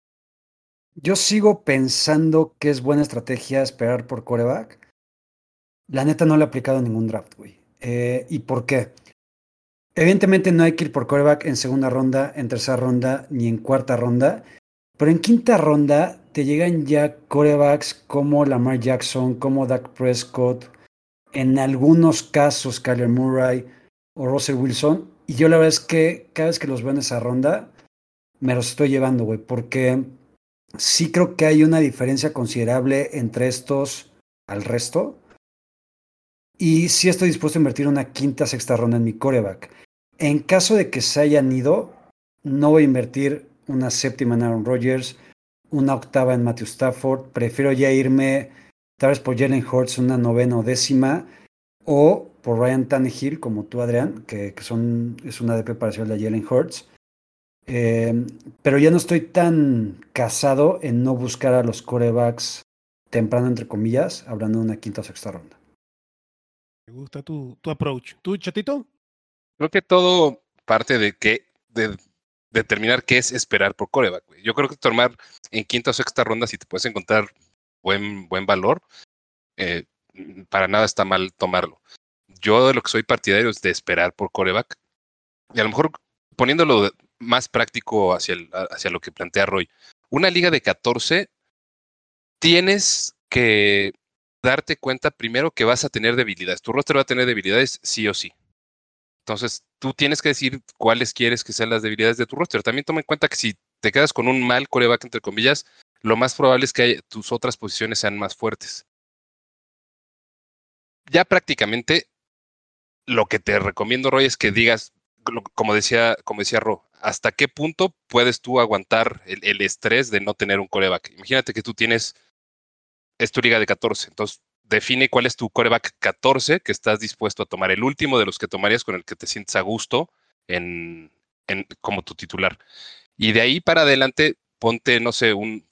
yo sigo pensando que es buena estrategia esperar por quarterback. La neta no le he aplicado en ningún draft, güey. ¿Y por qué? Evidentemente no hay que ir por quarterback en segunda ronda, en tercera ronda, ni en cuarta ronda. Pero en quinta ronda te llegan ya quarterbacks como Lamar Jackson, como Dak Prescott, en algunos casos Kyler Murray o Russell Wilson. Y yo la verdad es que cada vez que los veo en esa ronda, me los estoy llevando, güey, porque sí creo que hay una diferencia considerable entre estos al resto. Y sí estoy dispuesto a invertir una quinta, sexta ronda en mi quarterback. En caso de que se hayan ido, no voy a invertir una séptima en Aaron Rodgers, una octava en Matthew Stafford. Prefiero ya irme tal vez por Jalen Hurts, una novena o décima, o por Ryan Tannehill, como tú, Adrián, que es una ADP parecido a la de Jalen Hurts. Pero ya no estoy tan casado en no buscar a los quarterbacks temprano, entre comillas, hablando de una quinta o sexta ronda. Me gusta tu approach. ¿Tú, Chatito? Creo que todo parte de determinar qué es esperar por quarterback, güey. Yo creo que tomar en quinta o sexta ronda, si te puedes encontrar buen valor, para nada está mal tomarlo. Yo de lo que soy partidario es de esperar por quarterback. Y a lo mejor poniéndolo más práctico hacia lo que plantea Roy. Una liga de 14, tienes que darte cuenta primero que vas a tener debilidades. Tu roster va a tener debilidades sí o sí. Entonces, tú tienes que decir cuáles quieres que sean las debilidades de tu roster. También toma en cuenta que si te quedas con un mal quarterback, entre comillas, lo más probable es que tus otras posiciones sean más fuertes. Ya prácticamente lo que te recomiendo, Roy, es que digas, como decía Ro, hasta qué punto puedes tú aguantar el estrés de no tener un quarterback. Imagínate que tú es tu liga de 14, entonces define cuál es tu quarterback 14 que estás dispuesto a tomar, el último de los que tomarías con el que te sientes a gusto como tu titular. Y de ahí para adelante, ponte, no sé, un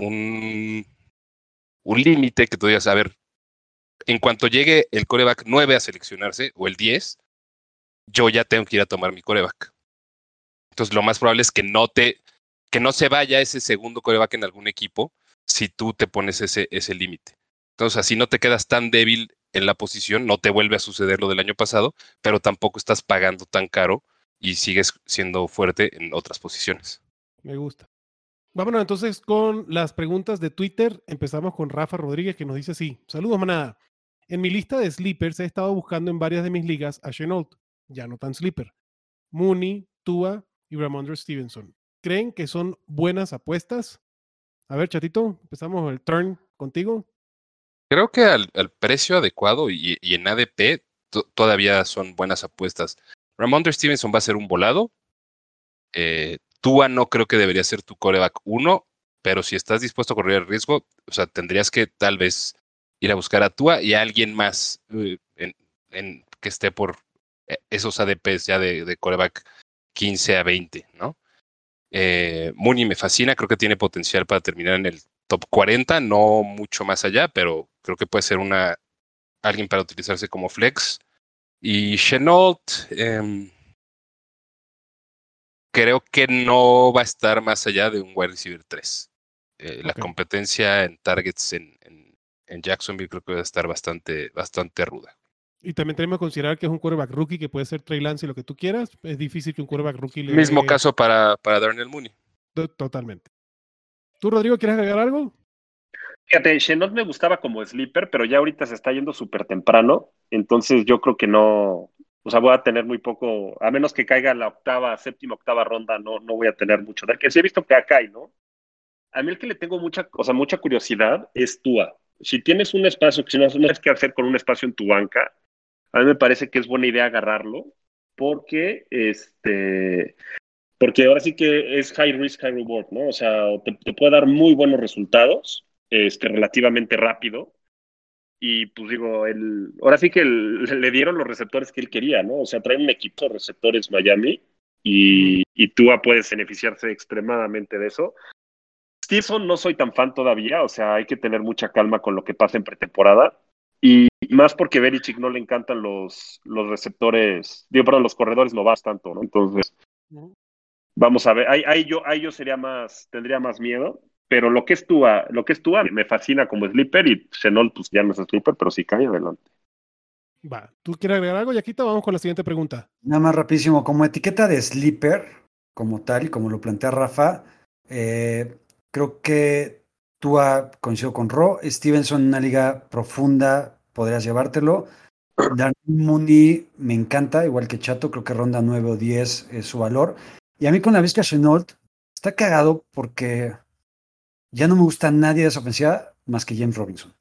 límite que tú digas, a ver, en cuanto llegue el quarterback 9 a seleccionarse, o el 10, yo ya tengo que ir a tomar mi quarterback. Entonces, lo más probable es que no se vaya ese segundo quarterback en algún equipo si tú te pones ese límite. Entonces, así no te quedas tan débil en la posición, no te vuelve a suceder lo del año pasado, pero tampoco estás pagando tan caro y sigues siendo fuerte en otras posiciones. Me gusta. Vámonos entonces con las preguntas de Twitter. Empezamos con Rafa Rodríguez, que nos dice así: saludos, manada. En mi lista de sleepers he estado buscando en varias de mis ligas a Shenault, ya no tan sleeper, Mooney, Tua y Ramondre Stevenson. ¿Creen que son buenas apuestas? A ver, Chatito, empezamos el turn contigo. Creo que al precio adecuado y en ADP todavía son buenas apuestas. Ramondre Stevenson va a ser un volado. Tua no creo que debería ser tu quarterback 1. pero si estás dispuesto a correr el riesgo, o sea, tendrías que tal vez ir a buscar a Tua y a alguien más que esté por esos ADPs ya de quarterback 15 a 20, ¿no? Mooney me fascina, creo que tiene potencial para terminar en el top 40, no mucho más allá, pero creo que puede ser alguien para utilizarse como flex. Y Shenault, creo que no va a estar más allá de un wide receiver 3. La competencia en targets en Jacksonville creo que va a estar bastante ruda. Y también tenemos que considerar que es un quarterback rookie que puede ser Trey Lance y lo que tú quieras. Es difícil que un quarterback rookie le Mismo dé... caso para Darnell Mooney. Totalmente. ¿Tú, Rodrigo, quieres agregar algo? Fíjate, Shenault me gustaba como sleeper, pero ya ahorita se está yendo súper temprano, entonces yo creo que no, o sea, voy a tener muy poco, a menos que caiga la séptima, octava ronda, no voy a tener mucho. Del que sí he visto que acá hay, ¿no? A mí el que le tengo mucha curiosidad es Tua. Si tienes un espacio, si no sabes qué hacer con un espacio en tu banca, a mí me parece que es buena idea agarrarlo, porque porque ahora sí que es high risk, high reward, ¿no? O sea, te puede dar muy buenos resultados, relativamente rápido. Y pues digo, ahora sí que le dieron los receptores que él quería, ¿no? O sea, trae un equipo de receptores Miami y Tua puedes beneficiarse extremadamente de eso. Stevenson no soy tan fan todavía, o sea, hay que tener mucha calma con lo que pasa en pretemporada. Y más porque Belichick no le encantan los receptores, los corredores no vas tanto, ¿no? Entonces, vamos a ver, ahí yo tendría más miedo, pero lo que es Tua me fascina como sleeper y Shenault pues ya no es sleeper, pero sí cae adelante. Va, ¿tú quieres agregar algo, Yaquita? Vamos con la siguiente pregunta. Nada más rapidísimo, como etiqueta de sleeper, como tal, y como lo plantea Rafa, creo que Tua coincido con Ro, Stevenson en una liga profunda, podrías llevártelo. Darnell Mooney me encanta, igual que Chato, creo que ronda 9 o 10 es su valor. Y a mí con la Vizca Shenault está cagado porque ya no me gusta nadie de esa ofensiva más que James Robinson.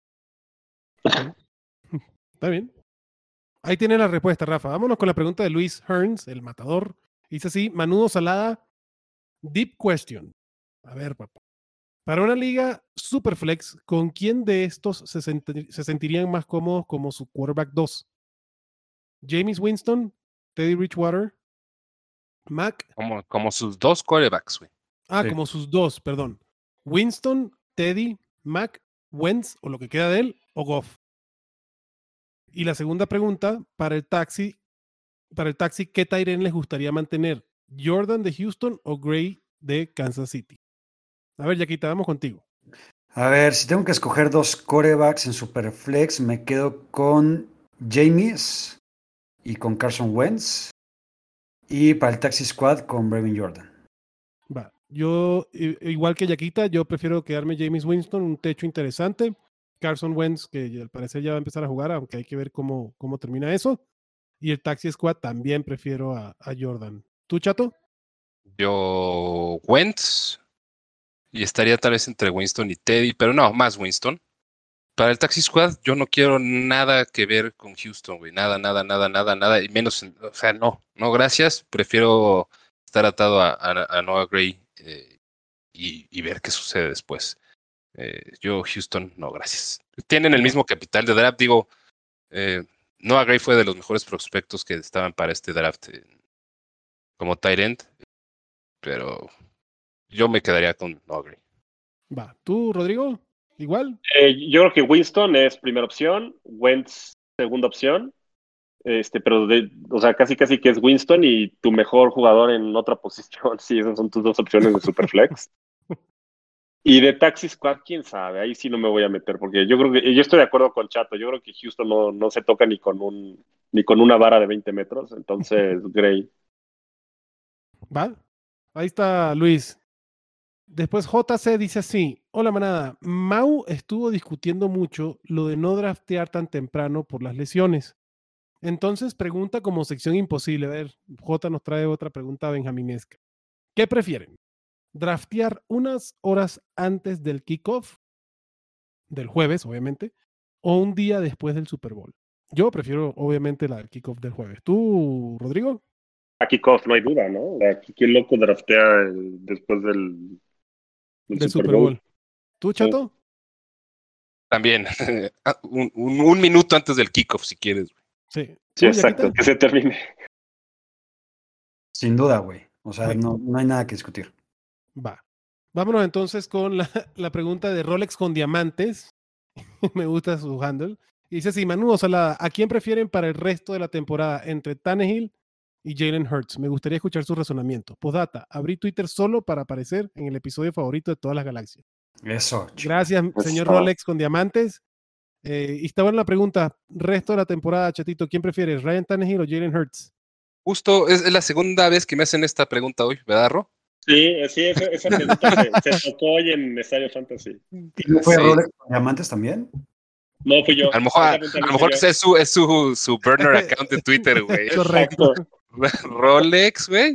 Está bien. Ahí tiene la respuesta, Rafa. Vámonos con la pregunta de Luis Hearns, el matador. Dice así, Manudo Salada, deep question. A ver, papá. Para una liga superflex, ¿con quién de estos se sentirían más cómodos como su quarterback 2? Jameis Winston, Teddy Bridgewater, Mac. Como sus dos quarterbacks, güey. Sí. Como sus dos, perdón. Winston, Teddy, Mac, Wentz, o lo que queda de él, o Goff. Y la segunda pregunta, para el taxi, ¿qué tight end les gustaría mantener? ¿Jordan de Houston o Gray de Kansas City? A ver, Yaquita, vamos contigo. A ver, si tengo que escoger dos quarterbacks en Superflex, me quedo con Jameis y con Carson Wentz. Y para el Taxi Squad con Brevin Jordan. Va, yo, igual que Yaquita, yo prefiero quedarme Jameis Winston, un techo interesante. Carson Wentz, que al parecer ya va a empezar a jugar, aunque hay que ver cómo termina eso. Y el Taxi Squad también prefiero a Jordan. ¿Tú, Chato? Yo, Wentz. Y estaría tal vez entre Winston y Teddy, pero no, más Winston. Para el Taxi Squad, yo no quiero nada que ver con Houston, güey. Nada. Y menos, o sea, no, gracias. Prefiero estar atado a Noah Gray y ver qué sucede después. Yo, Houston, no, gracias. Tienen el mismo capital de draft, digo. Noah Gray fue de los mejores prospectos que estaban para este draft como tight end, pero yo me quedaría con Noah Gray. Va, ¿tú, Rodrigo? ¿Igual? Yo creo que Winston es primera opción, Wentz segunda opción, pero o sea, casi que es Winston y tu mejor jugador en otra posición, sí, esas son tus dos opciones de Superflex. Y de Taxi Squad, quién sabe, ahí sí no me voy a meter, porque yo creo que, yo estoy de acuerdo con Chato, yo creo que Houston no se toca ni con una vara de 20 metros, entonces Gray. Va, ahí está Luis. Después JC dice así, hola manada, Mau estuvo discutiendo mucho lo de no draftear tan temprano por las lesiones. Entonces pregunta como sección imposible. A ver, J nos trae otra pregunta benjaminesca. ¿Qué prefieren? ¿Draftear unas horas antes del kickoff? Del jueves, obviamente. ¿O un día después del Super Bowl? Yo prefiero, obviamente, la del kickoff del jueves. ¿Tú, Rodrigo? A kickoff, no hay duda, ¿no? Qué loco draftea después de Super Bowl. ¿Tú, Chato? También. un minuto antes del kickoff, si quieres. Sí. Sí, exacto, que se termine. Sin duda, güey. O sea, no hay nada que discutir. Va. Vámonos entonces con la pregunta de Rolex con diamantes. Me gusta su handle. Y dice así, Manu o Salada, ¿a quién prefieren para el resto de la temporada entre Tannehill y Jalen Hurts? Me gustaría escuchar su razonamiento. Postdata, abrí Twitter solo para aparecer en el episodio favorito de todas las galaxias. Eso. Gracias, señor Rolex con diamantes. Y estaba en la pregunta, resto de la temporada, Chatito, ¿quién prefieres, Ryan Tannehill o Jalen Hurts? Justo es la segunda vez que me hacen esta pregunta hoy, ¿verdad, Ro? Sí, esa pregunta se tocó hoy en Estadio Fantasy. ¿Y no fue Rolex con diamantes también? No, fui yo. A lo mejor es su burner account de Twitter, güey. Correcto. Rolex, güey.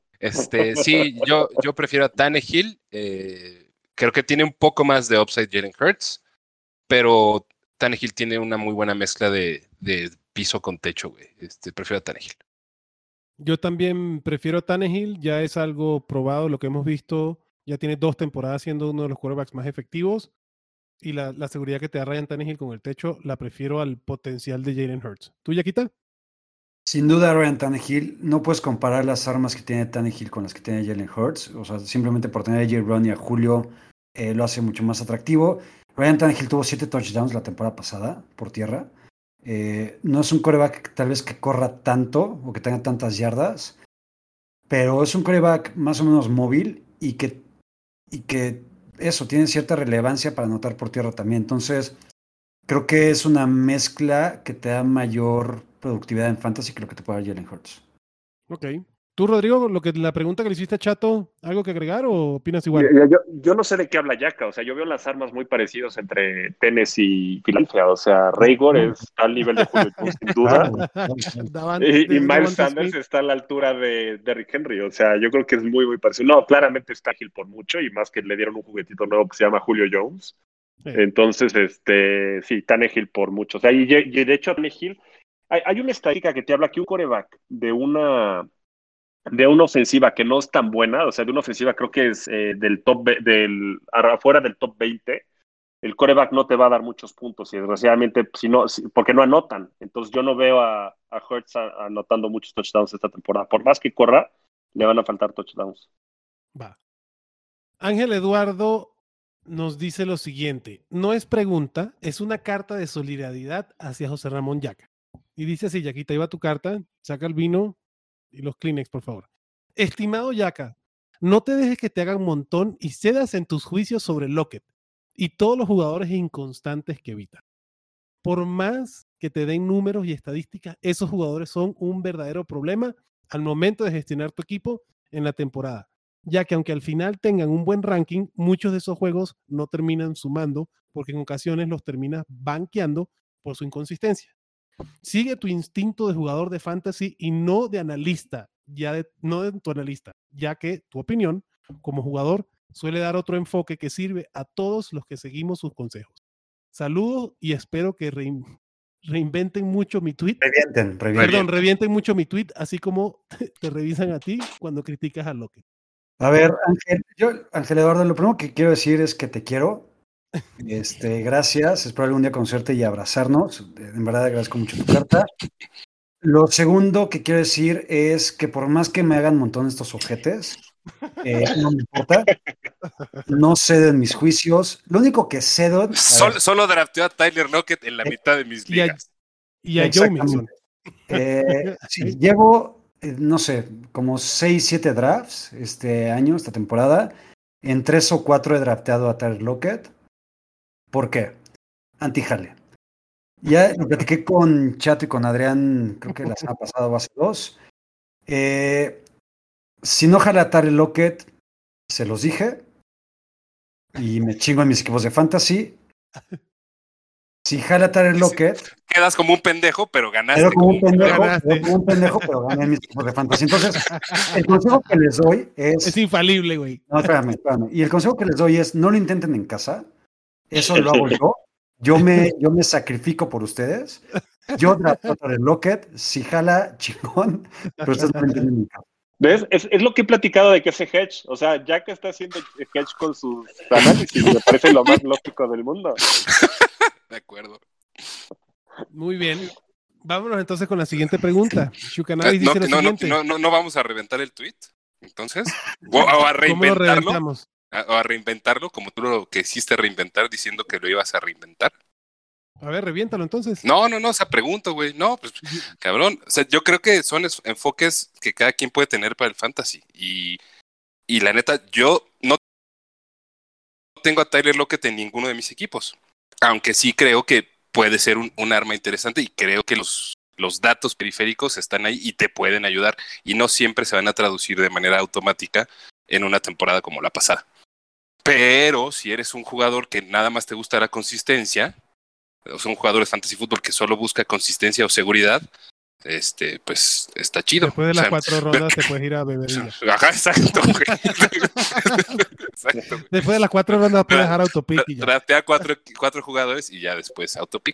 Sí, yo prefiero a Tannehill. Creo que tiene un poco más de upside Jalen Hurts, pero Tannehill tiene una muy buena mezcla de piso con techo, güey. Prefiero a Tannehill. Yo también prefiero a Tannehill, ya es algo probado, lo que hemos visto, ya tiene 2 temporadas siendo uno de los quarterbacks más efectivos, y la seguridad que te da Ryan Tannehill con el techo, la prefiero al potencial de Jalen Hurts. ¿Tú, Yaquita? Sin duda, Ryan Tannehill, no puedes comparar las armas que tiene Tannehill con las que tiene Jalen Hurts, o sea, simplemente por tener a J. Brown y a Julio lo hace mucho más atractivo. Ryan Tannehill tuvo 7 touchdowns la temporada pasada por tierra. No es un quarterback tal vez que corra tanto o que tenga tantas yardas, pero es un quarterback más o menos móvil y que eso tiene cierta relevancia para anotar por tierra también. Entonces, creo que es una mezcla que te da mayor productividad en fantasy que lo que te puede dar Jalen Hurts. Ok. ¿Tú, Rodrigo, la pregunta que le hiciste a Chato, algo que agregar o opinas igual? Yo no sé de qué habla Yaka, o sea, yo veo las armas muy parecidas entre Tennessee y Philadelphia, o sea, Raygor es al nivel de Julio Jones, sin duda, y Miles Sanders está a la altura de Derrick Henry, o sea, yo creo que es muy, muy parecido. No, claramente está Hill por mucho, y más que le dieron un juguetito nuevo que se llama Julio Jones. Sí. Entonces, sí, Tannehill por mucho. O sea, y de hecho, Tannehill, hay una estadística que te habla que un quarterback de una ofensiva que no es tan buena, o sea, de una ofensiva creo que es afuera del top 20, el quarterback no te va a dar muchos puntos y desgraciadamente, porque no anotan. Entonces yo no veo a Hurts anotando muchos touchdowns esta temporada. Por más que corra, le van a faltar touchdowns. Va. Ángel Eduardo nos dice lo siguiente, no es pregunta, es una carta de solidaridad hacia José Ramón Yaca. Y dice así, Yaquita, ahí va tu carta, saca el vino y los Kleenex, por favor. Estimado Yaca, no te dejes que te hagan un montón y cedas en tus juicios sobre Lockett y todos los jugadores inconstantes que evitan. Por más que te den números y estadísticas, esos jugadores son un verdadero problema al momento de gestionar tu equipo en la temporada, ya que aunque al final tengan un buen ranking, muchos de esos juegos no terminan sumando porque en ocasiones los terminas banqueando por su inconsistencia. Sigue tu instinto de jugador de fantasy y no de analista, no de tu analista, ya que tu opinión como jugador suele dar otro enfoque que sirve a todos los que seguimos sus consejos. Saludos y espero que reinventen mucho mi tweet. Revienten mucho mi tweet, así como te revisan a ti cuando criticas a Lockett. A ver, Ángel Eduardo, lo primero que quiero decir es que te quiero. Gracias, espero algún día conocerte y abrazarnos. En verdad agradezco mucho tu carta. Lo segundo que quiero decir es que por más que me hagan un montón estos ojetes, no me importa. No cedo en mis juicios. Lo único que cedo... Solo drafteó a Tyler Lockett en la mitad de mis ligas. Y a Joe Mixon. Sí, llevo, no sé, como 6-7 drafts esta temporada. En 3 o 4 he drafteado a Tyler Lockett. ¿Por qué? Antijale. Ya lo platiqué con Chato y con Adrián, creo que la semana pasada o hace 2. Si no jala a Tyler Lockett, se los dije. Y me chingo en mis equipos de fantasy. Si jala a Tyler Lockett... Quedas como un pendejo, pero ganaste. Quedo como un pendejo, pero gané en mis equipos de fantasy. Entonces, el consejo que les doy es... Es infalible, güey. No, espérame. Y el consejo que les doy es, no lo intenten en casa. Eso lo hago yo. Yo me sacrifico por ustedes. Yo trato de Lockett. Si jala, chingón. Pero ustedes no entienden mi caso. ¿Ves? Es lo que he platicado de que ese hedge, o sea, ya que está haciendo hedge con sus análisis, me parece lo más lógico del mundo. De acuerdo. Muy bien. Vámonos entonces con la siguiente pregunta. Shukanabis No, dice lo siguiente. no vamos a reventar el tweet, entonces. O a ¿Cómo lo reinventarlo. reventamos? O a reinventarlo, como tú lo quisiste reinventar diciendo que lo ibas a reinventar. A ver, reviéntalo entonces. No, esa pregunta, güey. No, pues, cabrón. O sea, yo creo que son enfoques que cada quien puede tener para el fantasy. Y la neta, yo no tengo a Tyler Lockett en ninguno de mis equipos. Aunque sí creo que puede ser un arma interesante y creo que los datos periféricos están ahí y te pueden ayudar. Y no siempre se van a traducir de manera automática en una temporada como la pasada. Pero si eres un jugador que nada más te gusta la consistencia, o sea, un jugador de fantasy fútbol que solo busca consistencia o seguridad, pues está chido. Después de las 4 rondas te puedes ir a beber. Ajá, exacto, güey. Exacto, güey. Después de las 4 rondas puedes dejar autopick y ya. Draftea 4 jugadores y ya después autopick.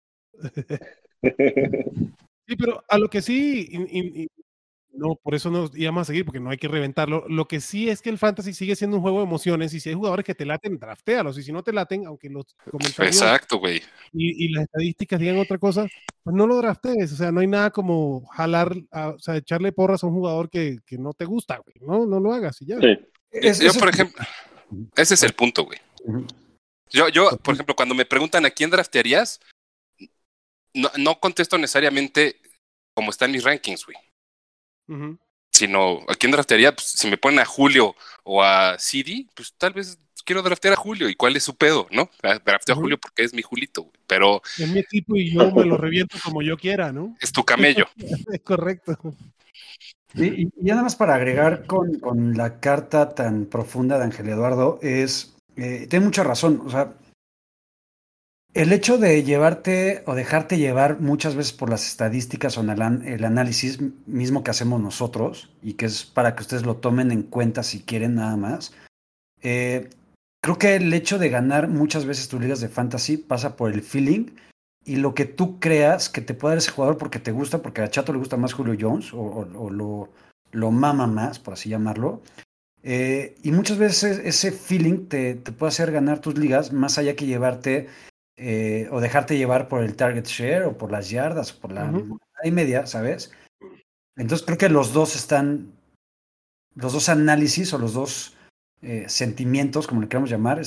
Sí, pero a lo que sí, no, por eso no íbamos a seguir, porque no hay que reventarlo. Lo que sí es que el fantasy sigue siendo un juego de emociones, y si hay jugadores que te laten, draftéalos, y si no te laten, aunque los comentarios Exacto, güey. y las estadísticas digan otra cosa, pues no lo draftees. O sea, no hay nada como jalar, o sea, echarle porras a un jugador que no te gusta, güey. No lo hagas y ya. Sí. Yo, por ejemplo, ese es el punto, güey. Yo, por ejemplo, cuando me preguntan a quién draftearías, no contesto necesariamente como están mis rankings, güey. Uh-huh. Sino a quién draftearía, pues, si me ponen a Julio o a CD, pues tal vez quiero draftear a Julio. ¿Y cuál es su pedo, no? Drafteo a Julio porque es mi Julito, güey. Pero es mi equipo y yo me lo reviento como yo quiera, ¿no? Es tu camello. Es correcto. Y nada más para agregar con la carta tan profunda de Ángel Eduardo, tiene mucha razón. O sea, el hecho de llevarte o dejarte llevar muchas veces por las estadísticas o el análisis mismo que hacemos nosotros, y que es para que ustedes lo tomen en cuenta si quieren nada más, creo que el hecho de ganar muchas veces tus ligas de fantasy pasa por el feeling y lo que tú creas que te puede dar ese jugador porque te gusta, porque a Chato le gusta más Julio Jones o lo mama más, por así llamarlo. Y muchas veces ese feeling te puede hacer ganar tus ligas más allá que llevarte o dejarte llevar por el target share o por las yardas o por la y media, ¿sabes? Entonces creo que los dos análisis o los dos sentimientos, como le queramos llamar,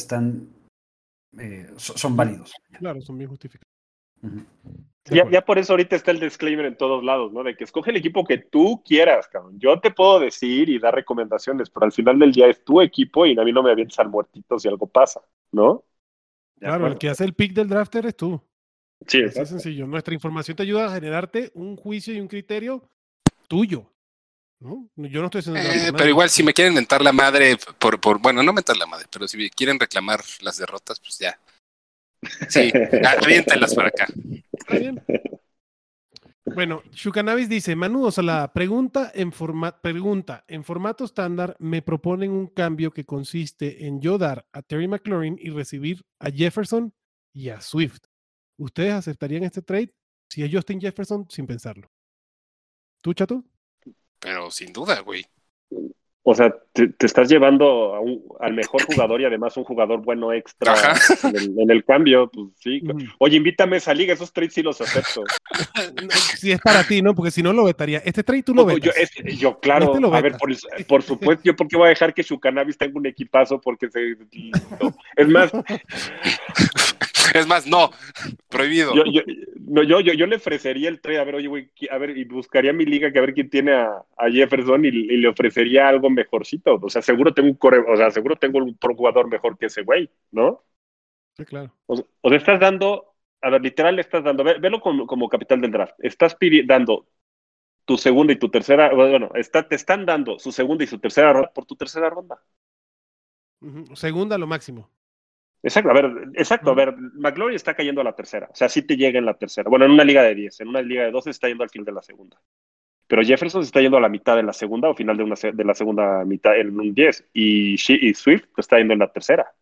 son válidos. Claro, son bien justificados. Uh-huh. Ya por eso ahorita está el disclaimer en todos lados, ¿no? De que escoge el equipo que tú quieras, cabrón. Yo te puedo decir y dar recomendaciones, pero al final del día es tu equipo y a mí no me avientas al muertito si algo pasa, ¿no? Claro, el que hace el pick del drafter es tú. Sí, así es sencillo. Nuestra información te ayuda a generarte un juicio y un criterio tuyo, ¿no? Yo no estoy haciendo pero igual si me quieren mentar la madre bueno, no mentar la madre, pero si me quieren reclamar las derrotas, pues ya. Sí, aviéntenlas para acá. Está bien. Bueno, Shukanabis dice, Manu, o sea, la pregunta en formato estándar me proponen un cambio que consiste en yo dar a Terry McLaurin y recibir a Jefferson y a Swift. ¿Ustedes aceptarían este trade si es Justin Jefferson sin pensarlo? ¿Tú, Chato? Pero sin duda, güey. O sea, te estás llevando al mejor jugador y además un jugador bueno extra en el cambio, pues sí. Oye, invítame a esa liga, esos trades sí los acepto. Si es para ti, ¿no? Porque si no lo vetaría. Este trade tú lo vetas. Yo claro, a ver, por supuesto, yo por qué voy a dejar que Shukanabis tenga un equipazo porque es más... Es más, no, prohibido. Yo le ofrecería el trade, a ver, oye, güey, a ver, y buscaría mi liga que a ver quién tiene a Jefferson y le ofrecería algo mejorcito. O sea, seguro tengo un pro jugador mejor que ese güey, ¿no? Sí, claro. O sea, estás dando, a ver, literal le estás dando, velo como capital del draft. Estás dando tu segunda y tu tercera, bueno, te están dando su segunda y su tercera ronda por tu tercera ronda. Segunda lo máximo. Exacto, a ver, McLaurin está cayendo a la tercera, o sea, sí te llega en la tercera. Bueno, en una liga de 10, en una liga de 12 está yendo al final de la segunda. Pero Jefferson se está yendo a la mitad de la segunda o final de la segunda mitad en un 10. Y Swift está yendo en la tercera.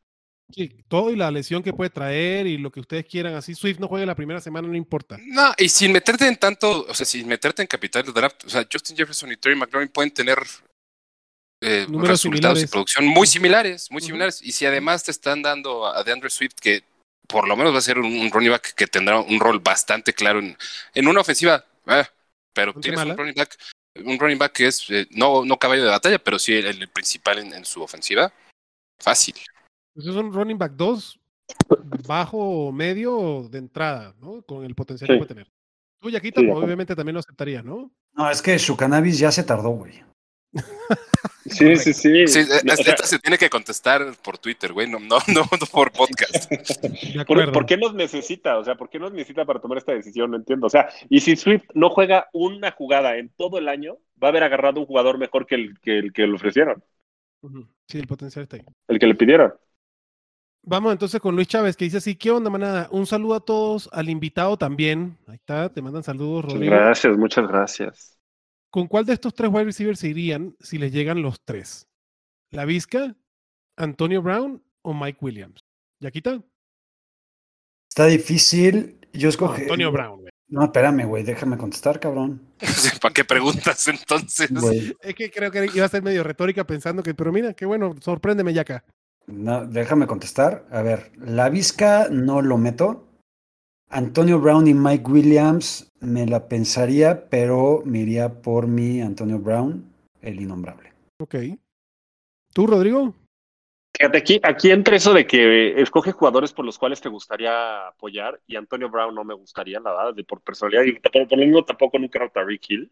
Sí, todo y la lesión que puede traer y lo que ustedes quieran. Así Swift no juegue la primera semana, no importa. No, y sin meterte en tanto, o sea, sin meterte en capital de draft, o sea, Justin Jefferson y Terry McLaurin pueden tener Números resultados y similares. producción muy similares, muy Ujú. similares. Y si además te están dando a DeAndre Swift, que por lo menos va a ser un running back que tendrá un rol bastante claro en una ofensiva, pero Bastante tienes mala. un running back que es no caballo de batalla, pero sí el principal en su ofensiva. Fácil. Pues es un running back 2, bajo o medio de entrada, ¿no? Con el potencial que Sí. puede tener. Tú, Yaquita, Sí, de pues, acuerdo. obviamente también lo aceptarías, ¿no? No, es que su cannabis ya se tardó, güey. Sí, Correcto. sí, sí. Sí, No, o sea, esta se tiene que contestar por Twitter, güey, no por podcast. De acuerdo. ¿Por qué nos necesita? O sea, ¿por qué nos necesita para tomar esta decisión? No entiendo. O sea, y si Swift no juega una jugada en todo el año, va a haber agarrado un jugador mejor que el que le ofrecieron, Ujú. Sí, el potencial está ahí. el que le pidieron. Vamos entonces con Luis Chávez, que dice así: ¿qué onda, manada? Un saludo a todos, al invitado también. Ahí está, te mandan saludos, Rodrigo. Muchas gracias. ¿Con cuál de estos 3 wide receivers se irían si les llegan los 3? ¿La Vizca, Antonio Brown o Mike Williams? ¿Yaquita? Está difícil. Yo No, escogí. Antonio Brown, güey. No, espérame, güey, déjame contestar, cabrón. ¿Para qué preguntas entonces? Güey, Es que creo que iba a ser medio retórica pensando que, pero mira, qué bueno, sorpréndeme, Yaca. no, déjame contestar. A ver, la Vizca no lo meto. Antonio Brown y Mike Williams me la pensaría, pero me iría por mi Antonio Brown, el innombrable. Ok. ¿Tú, Rodrigo? Fíjate, aquí entra eso de que escoge jugadores por los cuales te gustaría apoyar y Antonio Brown no me gustaría, la verdad, por personalidad y por lo mismo tampoco nunca era Tyreek Hill.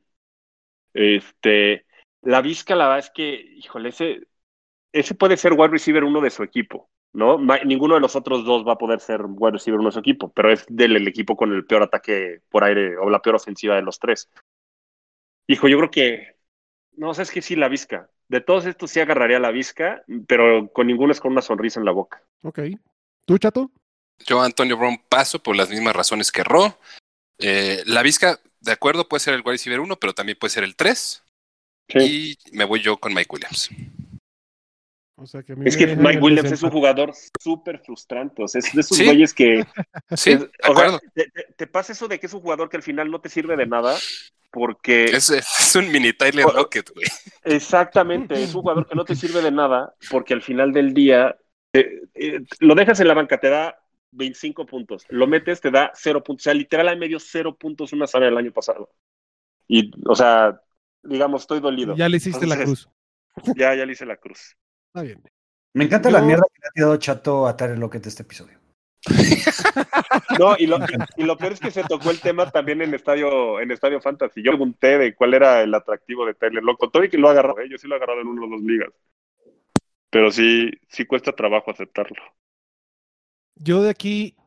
La Vizca, la verdad es que, híjole, ese puede ser wide receiver 1 de su equipo, ¿no? Ninguno de los otros 2 va a poder ser wide receiver 1 de su equipo, pero es del equipo con el peor ataque por aire o la peor ofensiva de los 3. Hijo, yo creo que, no, sabes que sí, la Vizca. De todos estos sí agarraría la Vizca, pero con ninguno es con una sonrisa en la boca. Ok. ¿Tú, Chato? Yo, Antonio Brown, paso por las mismas razones que Ro. La Vizca, de acuerdo, puede ser el wide receiver 1, pero también puede ser el 3. Sí. Y me voy yo con Mike Williams. O sea, que a mí Es me que dejan Mike el Williams es un desempate. jugador súper frustrante. O sea, es de esos Sí. güeyes que. Sí, de O acuerdo. sea, te pasa eso de que es un jugador que al final no te sirve de nada, porque. Es un mini Tyler Lockett, güey. Exactamente, es un jugador que no te sirve de nada, porque al final del día lo dejas en la banca, te da 25 puntos, lo metes, te da 0 puntos. O sea, literal, hay medio 0 puntos una semana del año pasado. Y, o sea, digamos, estoy dolido. Ya le hiciste la cruz. Ya le hice la cruz. Está bien. Me encanta Yo- la mierda que le ha tirado Chato a Tyler Lockett de este episodio. No, y lo peor es que se tocó el tema también en Estadio Fantasy. Yo pregunté de cuál era el atractivo de Tyler Lockett. Todavía que lo ha agarrado, yo sí lo he agarrado en uno o dos ligas. Pero sí cuesta trabajo aceptarlo. Yo de aquí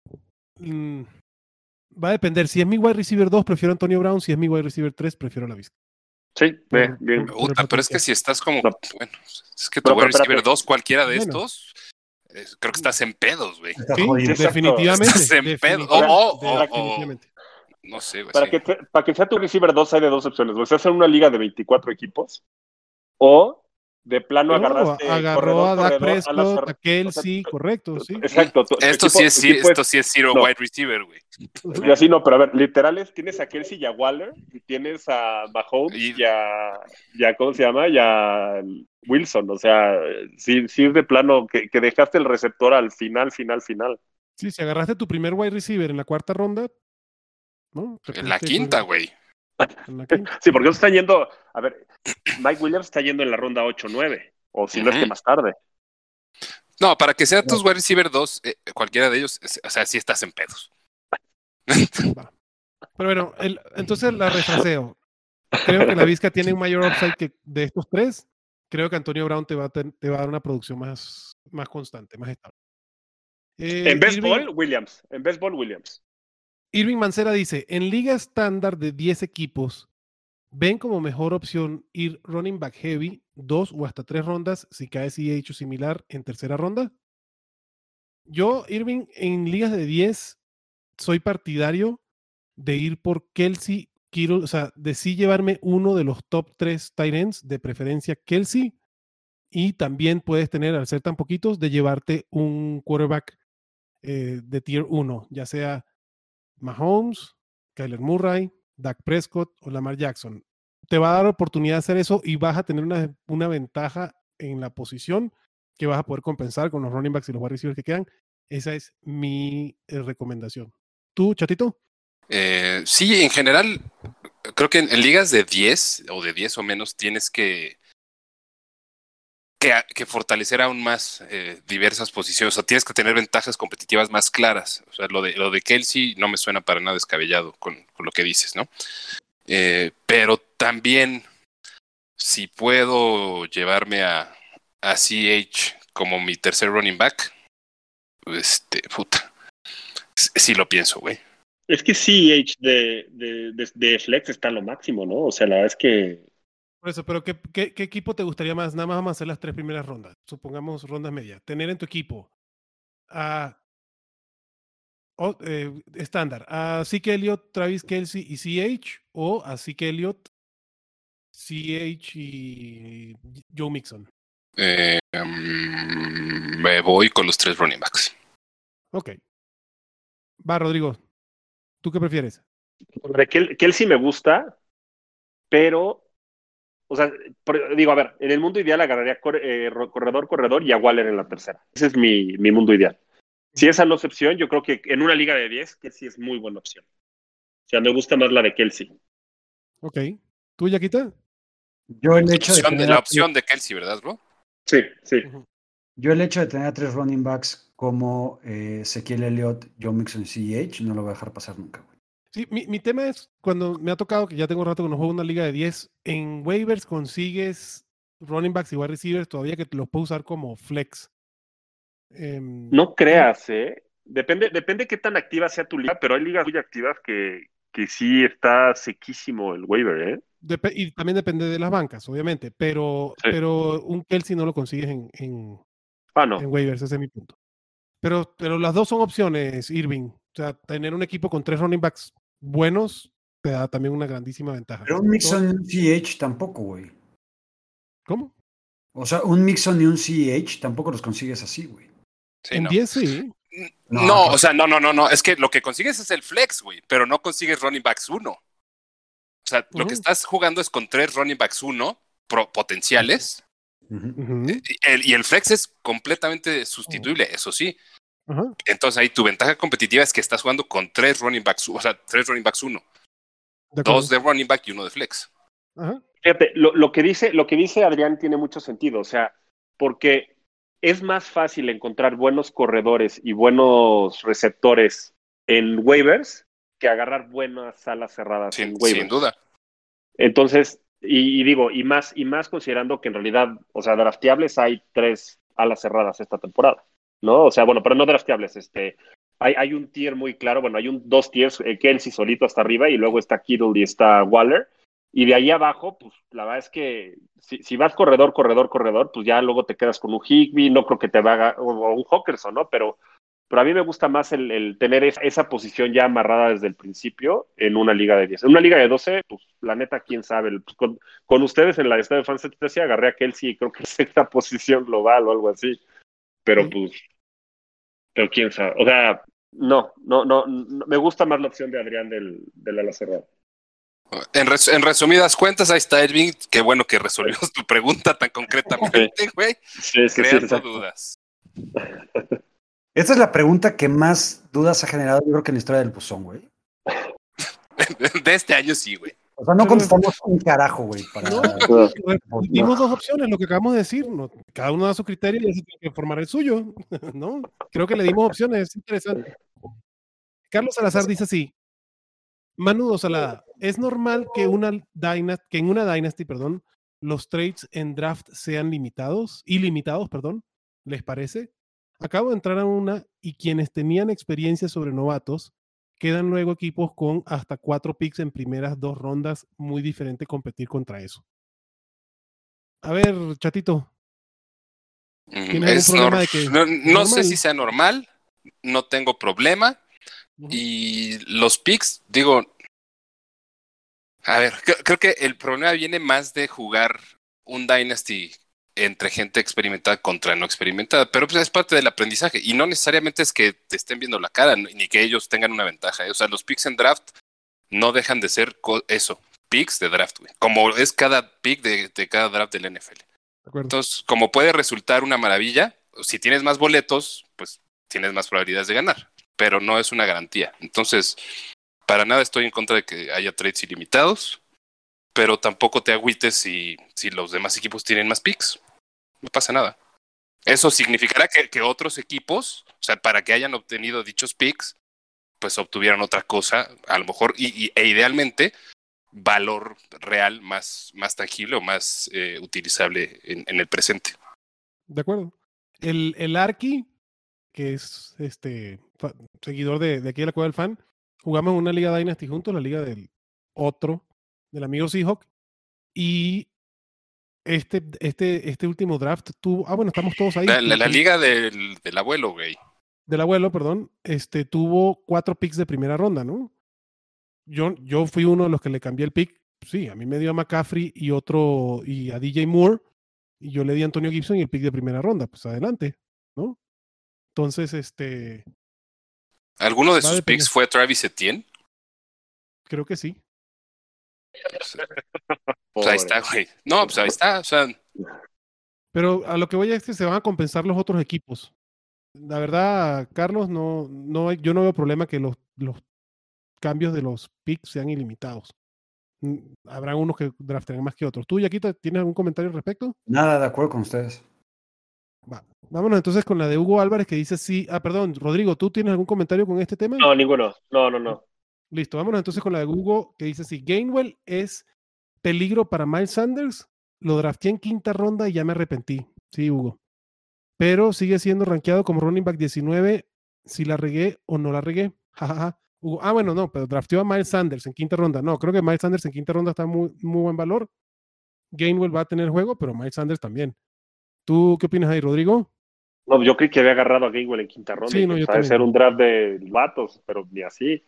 va a depender. Si es mi wide receiver 2, prefiero Antonio Brown. Si es mi wide receiver 3, prefiero la Vizca. Sí, Por- bien. por- Puta, pero es que si estás como. No. Bueno, es que tu No, wide pero espérate. receiver 2, cualquiera de Bueno. estos, creo que estás en pedos, güey. Está Sí, jodido. exacto. definitivamente. Estás en pedo. Definitivamente. No sé, güey. Para que sea tu receiver 2 hay de dos opciones. O sea, hacer una liga de 24 equipos o de plano No, agarraste agarró a Dak corredor, Prescott, a Kelsey, o sea, correcto, sí. Exacto. Esto sí es zero no. wide receiver, güey. Y así no, pero a ver, literales, tienes a Kelsey y a Waller, y tienes a Mahomes Y- y a ¿cómo se llama? Y a Wilson. O sea, sí de plano que dejaste el receptor al final. Sí, si agarraste tu primer wide receiver en la 4ª ronda, ¿no? En la quinta, güey. En la quinta. Sí, porque están yendo, a ver, Mike Williams está yendo en la ronda 8-9, o si no es que más tarde. No, para que sea tus wide receiver 2, cualquiera de ellos, o sea, sí estás en pedos. Va. Pero bueno, entonces la refraseo. Creo que la Vizca tiene un mayor upside que de estos 3. Creo que Antonio Brown te va a dar una producción más constante, más estable. En béisbol, Williams. Irving Mancera dice: en liga estándar de 10 equipos, ¿ven como mejor opción ir running back heavy 2 o hasta 3 rondas si cae CH similar en tercera ronda? Yo, Irving, en ligas de 10 soy partidario de ir por Kelsey, Kittle, o sea, de sí llevarme uno de los top 3 tight ends, de preferencia Kelsey, y también puedes tener, al ser tan poquitos, de llevarte un quarterback de tier 1, ya sea Mahomes, Kyler Murray, Dak Prescott o Lamar Jackson. Te va a dar oportunidad de hacer eso y vas a tener una ventaja en la posición que vas a poder compensar con los running backs y los wide receivers que quedan. Esa es mi recomendación. ¿Tú, Chatito? Sí, en general, creo que en ligas de 10 o de 10 o menos tienes que fortalecer aún más diversas posiciones. O sea, tienes que tener ventajas competitivas más claras. O sea, lo de Kelce no me suena para nada descabellado con lo que dices, ¿no? Pero también, si puedo llevarme a CH como mi tercer running back, puta. Sí lo pienso, güey. Es que CH de Flex está a lo máximo, ¿no? O sea, la verdad es que... Por eso, pero ¿qué equipo te gustaría más? Nada más vamos a hacer las 3 primeras rondas. Supongamos rondas medias. Tener en tu equipo a estándar, a Zeke Elliott, Travis Kelce y CH, o a Zeke Elliott, CH y Joe Mixon. Me voy con los 3 running backs. Ok. Va, Rodrigo. ¿Tú qué prefieres? Kelce me gusta, pero, o sea, digo, a ver, en el mundo ideal agarraría corredor y a Waller en la tercera. Ese es mi mundo ideal. Si esa no es opción, yo creo que en una liga de 10, Kelce es muy buena opción. O sea, me gusta más la de Kelce. Ok. ¿Tú, Yaquita? Yo el hecho de tener La opción de Kelce, ¿verdad, bro? Sí, sí. Yo el hecho de tener a 3 running backs como Ezequiel Elliott, Joe Mixon y CEH no lo voy a dejar pasar nunca, güey. Sí, mi tema es cuando me ha tocado, que ya tengo rato que no juego una liga de 10, en waivers consigues running backs y wide receivers todavía que te los puedo usar como flex. No creas, ¿eh? Depende qué tan activa sea tu liga, pero hay ligas muy activas que sí está sequísimo el waiver, ¿eh? Y también depende de las bancas, obviamente, pero un Kelce no lo consigues en waivers, ese es mi punto. Pero las dos son opciones, Irving. O sea, tener un equipo con 3 running backs buenos te da también una grandísima ventaja. Pero un Mixon y un CH tampoco, güey. ¿Cómo? O sea, un Mixon y un CH tampoco los consigues así, güey. Sí, en 10 sí. No, o sea, no. Es que lo que consigues es el flex, güey, pero no consigues running backs 1. O sea, lo que estás jugando es con 3 running backs 1 potenciales. Y el flex es completamente sustituible, eso sí. Entonces ahí tu ventaja competitiva es que estás jugando con 3 running backs, o sea, 3 running backs 1. 2 de running back y 1 de flex. Fíjate, lo que dice Adrián tiene mucho sentido, o sea, porque es más fácil encontrar buenos corredores y buenos receptores en waivers que agarrar buenas alas cerradas en waivers. Sin duda. Entonces, y más considerando que en realidad, o sea, drafteables hay 3 alas cerradas esta temporada, ¿no? O sea, bueno, pero no drafteables, hay un tier muy claro, bueno, hay 2 tiers, Kelce solito hasta arriba y luego está Kittle y está Waller. Y de ahí abajo, pues la verdad es que si vas corredor, pues ya luego te quedas con un Higbee, no creo que te haga, o un Hawkinson, ¿no? Pero a mí me gusta más el tener esa posición ya amarrada desde el principio en una liga de 10. En una liga de 12, pues la neta, quién sabe. Pues, con ustedes en la Estadio de Fantasy agarré a Kelce y creo que es sexta posición global o algo así. Pero pero quién sabe. O sea, no, me gusta más la opción de Adrián del ala cerrada. En resumidas cuentas, ahí está Edwin. Qué bueno que resolvimos tu pregunta tan concretamente, güey. Creando dudas. Esta es la pregunta que más dudas ha generado, yo creo que en la historia del buzón, güey. De este año sí, güey. O sea, no contestamos un carajo, güey. Dimos 2 opciones, lo que acabamos de decir. ¿No? Cada uno da su criterio y se tiene que formar el suyo, ¿no? Creo que le dimos opciones, es interesante. Carlos Salazar dice así: Manudo Salada, ¿es normal que en una Dynasty, los trades en draft sean ilimitados? ¿Les parece? Acabo de entrar a una y quienes tenían experiencia sobre novatos quedan luego equipos con hasta 4 picks en primeras 2 rondas. Muy diferente competir contra eso. A ver, Chatito. ¿Tienes algún problema de que no sé si sea normal, no tengo problema. Y los picks, digo, a ver, creo que el problema viene más de jugar un Dynasty entre gente experimentada contra no experimentada, pero pues es parte del aprendizaje y no necesariamente es que te estén viendo la cara ni que ellos tengan una ventaja, ¿eh? O sea, los picks en draft no dejan de ser eso, picks de draft, güey, como es cada pick de cada draft del NFL. Entonces, como puede resultar una maravilla, si tienes más boletos, pues tienes más probabilidades de ganar, pero no es una garantía. Entonces, para nada estoy en contra de que haya trades ilimitados, pero tampoco te agüites si los demás equipos tienen más picks. No pasa nada. Eso significará que otros equipos, o sea, para que hayan obtenido dichos picks, pues obtuvieran otra cosa, a lo mejor, e idealmente, valor real más tangible o más utilizable en el presente. De acuerdo. El Arqui, que es seguidor de aquí de la Cueva del Fan, jugamos en una liga Dynasty juntos, la liga del amigo Seahawk, y este último draft tuvo, bueno, estamos todos ahí. La liga del abuelo, güey. Del abuelo, perdón, tuvo 4 picks de primera ronda, ¿no? Yo fui uno de los que le cambié el pick. Sí, a mí me dio a McCaffrey y a DJ Moore, y yo le di a Antonio Gibson y el pick de primera ronda. Pues adelante, ¿no? Entonces, ¿alguno de sus picks fue Travis Etienne? Creo que sí. Pues ahí está, güey. No, pues ahí está, o sea. Pero a lo que voy es que se van a compensar los otros equipos. La verdad, Carlos, yo no veo problema que los cambios de los picks sean ilimitados. Habrá unos que draftarán más que otros. ¿Tú, Yaquita, tienes algún comentario al respecto? Nada, de acuerdo con ustedes. Vámonos entonces con la de Hugo Álvarez, que dice sí. Perdón, Rodrigo, ¿tú tienes algún comentario con este tema? No, ninguno. No. Listo, vámonos entonces con la de Hugo, que dice sí. Gainwell es peligro para Miles Sanders. Lo drafté en 5ª ronda y ya me arrepentí. Sí, Hugo. Pero sigue siendo rankeado como running back 19 si la regué o no la regué. Jajaja. Bueno, no, pero drafteó a Miles Sanders en 5ª ronda. No, creo que Miles Sanders en 5ª ronda está muy, muy buen valor. Gainwell va a tener juego, pero Miles Sanders también. ¿Tú qué opinas ahí, Rodrigo? No, yo creí que había agarrado a Gainwell en 5ª ronda. Sí, no, yo también. Ser un draft de vatos, pero ni así.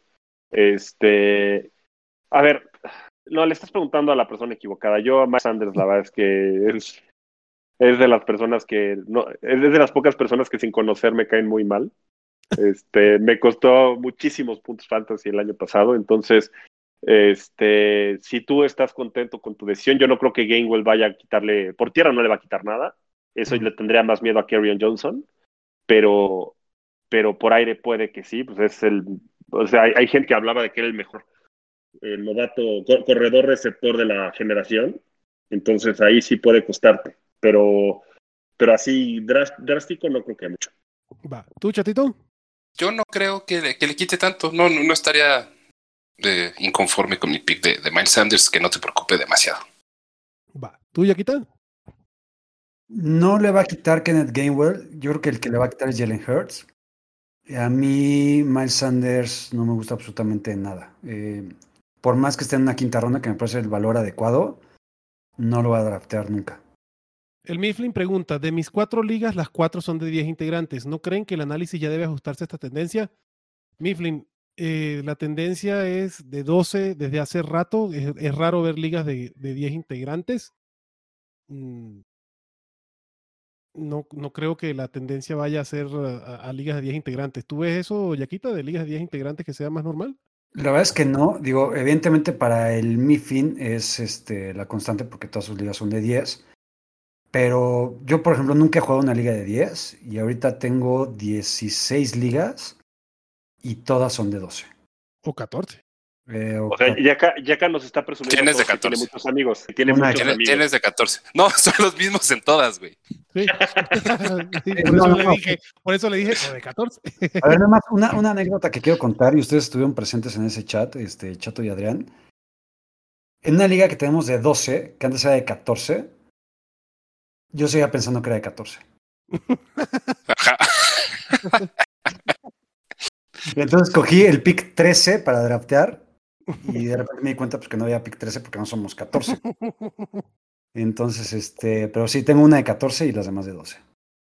A ver, no, le estás preguntando a la persona equivocada. Yo a Miles Sanders, la verdad es que es de las personas que no, es de las pocas personas que sin conocer me caen muy mal. Me costó muchísimos puntos fantasy el año pasado, entonces si tú estás contento con tu decisión, yo no creo que Gainwell vaya a quitarle, por tierra no le va a quitar nada, eso le tendría más miedo a Kerryon Johnson, pero por aire puede que sí, pues o sea, hay gente que hablaba de que era el mejor novato, corredor receptor de la generación, entonces ahí sí puede costarte, pero así drástico no creo que haya mucho. Va, ¿tú, Chatito? Yo no creo que le quite tanto. No estaría inconforme con mi pick de Miles Sanders, que no te preocupe demasiado. Va. ¿Tú, Yaquita? No le va a quitar Kenneth Gainwell. Yo creo que el que le va a quitar es Jalen Hurts. A mí, Miles Sanders no me gusta absolutamente nada. Por más que esté en una 5ª ronda, que me parece el valor adecuado, no lo va a draftear nunca. El Mifflin pregunta, de mis 4 ligas, las 4 son de 10 integrantes. ¿No creen que el análisis ya debe ajustarse a esta tendencia? Mifflin, la tendencia es de 12 desde hace rato. Es raro ver ligas de 10 integrantes. No creo que la tendencia vaya a ser a ligas de 10 integrantes. ¿Tú ves eso, Yaquita, de ligas de 10 integrantes que sea más normal? La verdad es que no. Digo, evidentemente para el Mifflin es la constante porque todas sus ligas son de 10. Pero yo, por ejemplo, nunca he jugado una liga de 10 y ahorita tengo 16 ligas y todas son de 12. O 14. O sea, Yaka nos está presumiendo. Tienes de 14. Tiene muchos amigos. Tienes de 14. No, son los mismos en todas, güey. Sí. Por eso le dije de 14. A ver, nada más una anécdota que quiero contar y ustedes estuvieron presentes en ese chat, Chato y Adrián. En una liga que tenemos de 12, que antes era de 14, yo seguía pensando que era de 14. Ajá. Entonces cogí el pick 13 para draftear y de repente me di cuenta pues, que no había pick 13 porque no somos 14. Entonces, pero sí, tengo una de 14 y las demás de 12.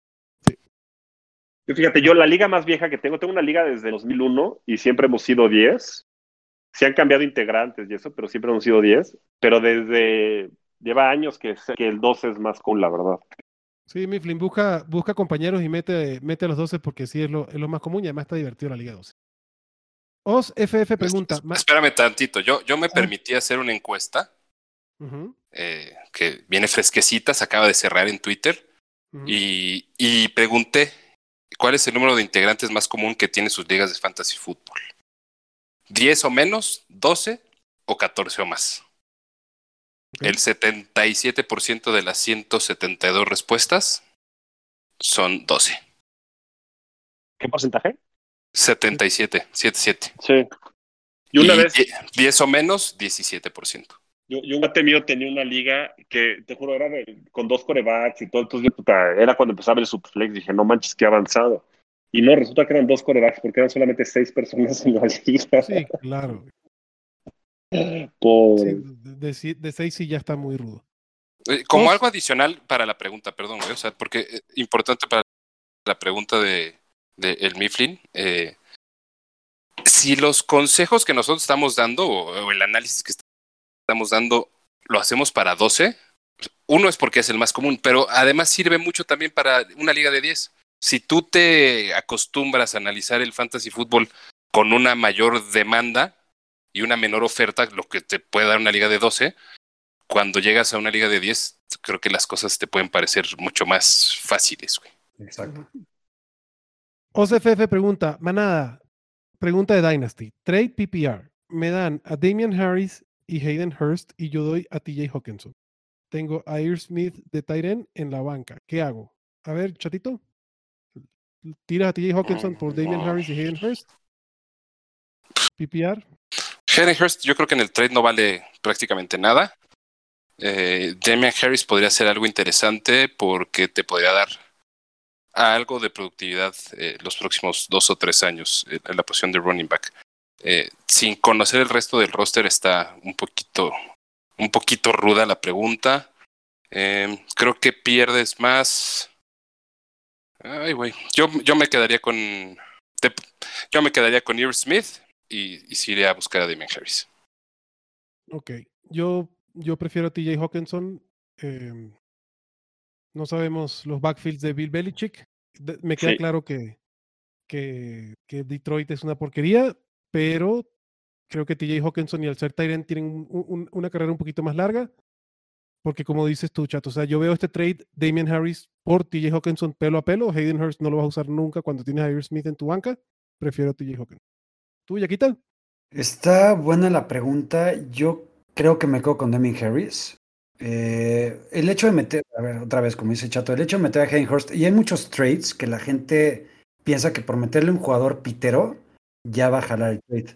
Fíjate, yo la liga más vieja que tengo una liga desde 2001 y siempre hemos sido 10. Se han cambiado integrantes y eso, pero siempre hemos sido 10. Pero lleva años que el 12 es más cool, la verdad. Sí, Mifflin, busca compañeros y mete a los 12 porque sí es lo más común y además está divertido la Liga 12. Os FF pregunta. Espérame tantito, yo me permití hacer una encuesta Uh-huh, que viene fresquecita, se acaba de cerrar en Twitter uh-huh. y pregunté cuál es el número de integrantes más común que tiene sus ligas de fantasy fútbol. 10 o menos, 12 o 14 o más. Okay. El 77% de las 172 respuestas son 12. ¿Qué porcentaje? 77. Sí. Y una vez 10 o menos, 17%. Yo un cuate mío tenía una liga que, te juro, era con 2 quarterbacks y todo. Entonces, era cuando empezaba el Superflex. Dije, no manches, qué avanzado. Y no, resulta que eran 2 quarterbacks porque eran solamente 6 personas en la liga. Sí, claro. Pobre. Sí, de 6 sí ya está muy rudo. Como algo adicional para la pregunta, perdón, o sea, porque importante para la pregunta de el Mifflin, si los consejos que nosotros estamos dando o el análisis que estamos dando lo hacemos para 12, uno es porque es el más común, pero además sirve mucho también para una liga de 10. Si tú te acostumbras a analizar el fantasy fútbol con una mayor demanda y una menor oferta, lo que te puede dar una liga de 12, cuando llegas a una liga de 10, creo que las cosas te pueden parecer mucho más fáciles, güey. Exacto. OCFF pregunta, manada, pregunta de Dynasty, trade PPR, me dan a Damian Harris y Hayden Hurst y yo doy a TJ Hawkinson. Tengo a Irv Smith de tight end en la banca. ¿Qué hago? A ver, chatito. ¿Tiras a TJ Hawkinson por Damian Harris y Hayden Hurst? ¿PPR? Hayden Hurst yo creo que en el trade no vale prácticamente nada. Damian Harris podría ser algo interesante porque te podría dar algo de productividad los próximos 2 o 3 años en la posición de running back. Sin conocer el resto del roster está un poquito ruda la pregunta. Creo que pierdes más. Ay, güey. Yo me quedaría con Irv Smith y sí iría a buscar a Damian Harris. Ok. Yo prefiero a TJ Hawkinson. No sabemos los backfields de Bill Belichick. Me queda claro que Detroit es una porquería, pero creo que TJ Hawkinson y al ser tight end tienen una carrera un poquito más larga, porque como dices tú, Chato, o sea, yo veo este trade Damian Harris por TJ Hawkinson pelo a pelo. Hayden Hurst no lo vas a usar nunca cuando tienes a Irv Smith en tu banca. Prefiero a TJ Hawkinson. ¿Tú, Yaquita? Está buena la pregunta. Yo creo que me quedo con Damian Harris. El hecho de meter, a ver, otra vez, como dice Chato, el hecho de meter a Hayden Hurst, y hay muchos trades que la gente piensa que por meterle un jugador pitero ya va a jalar el trade.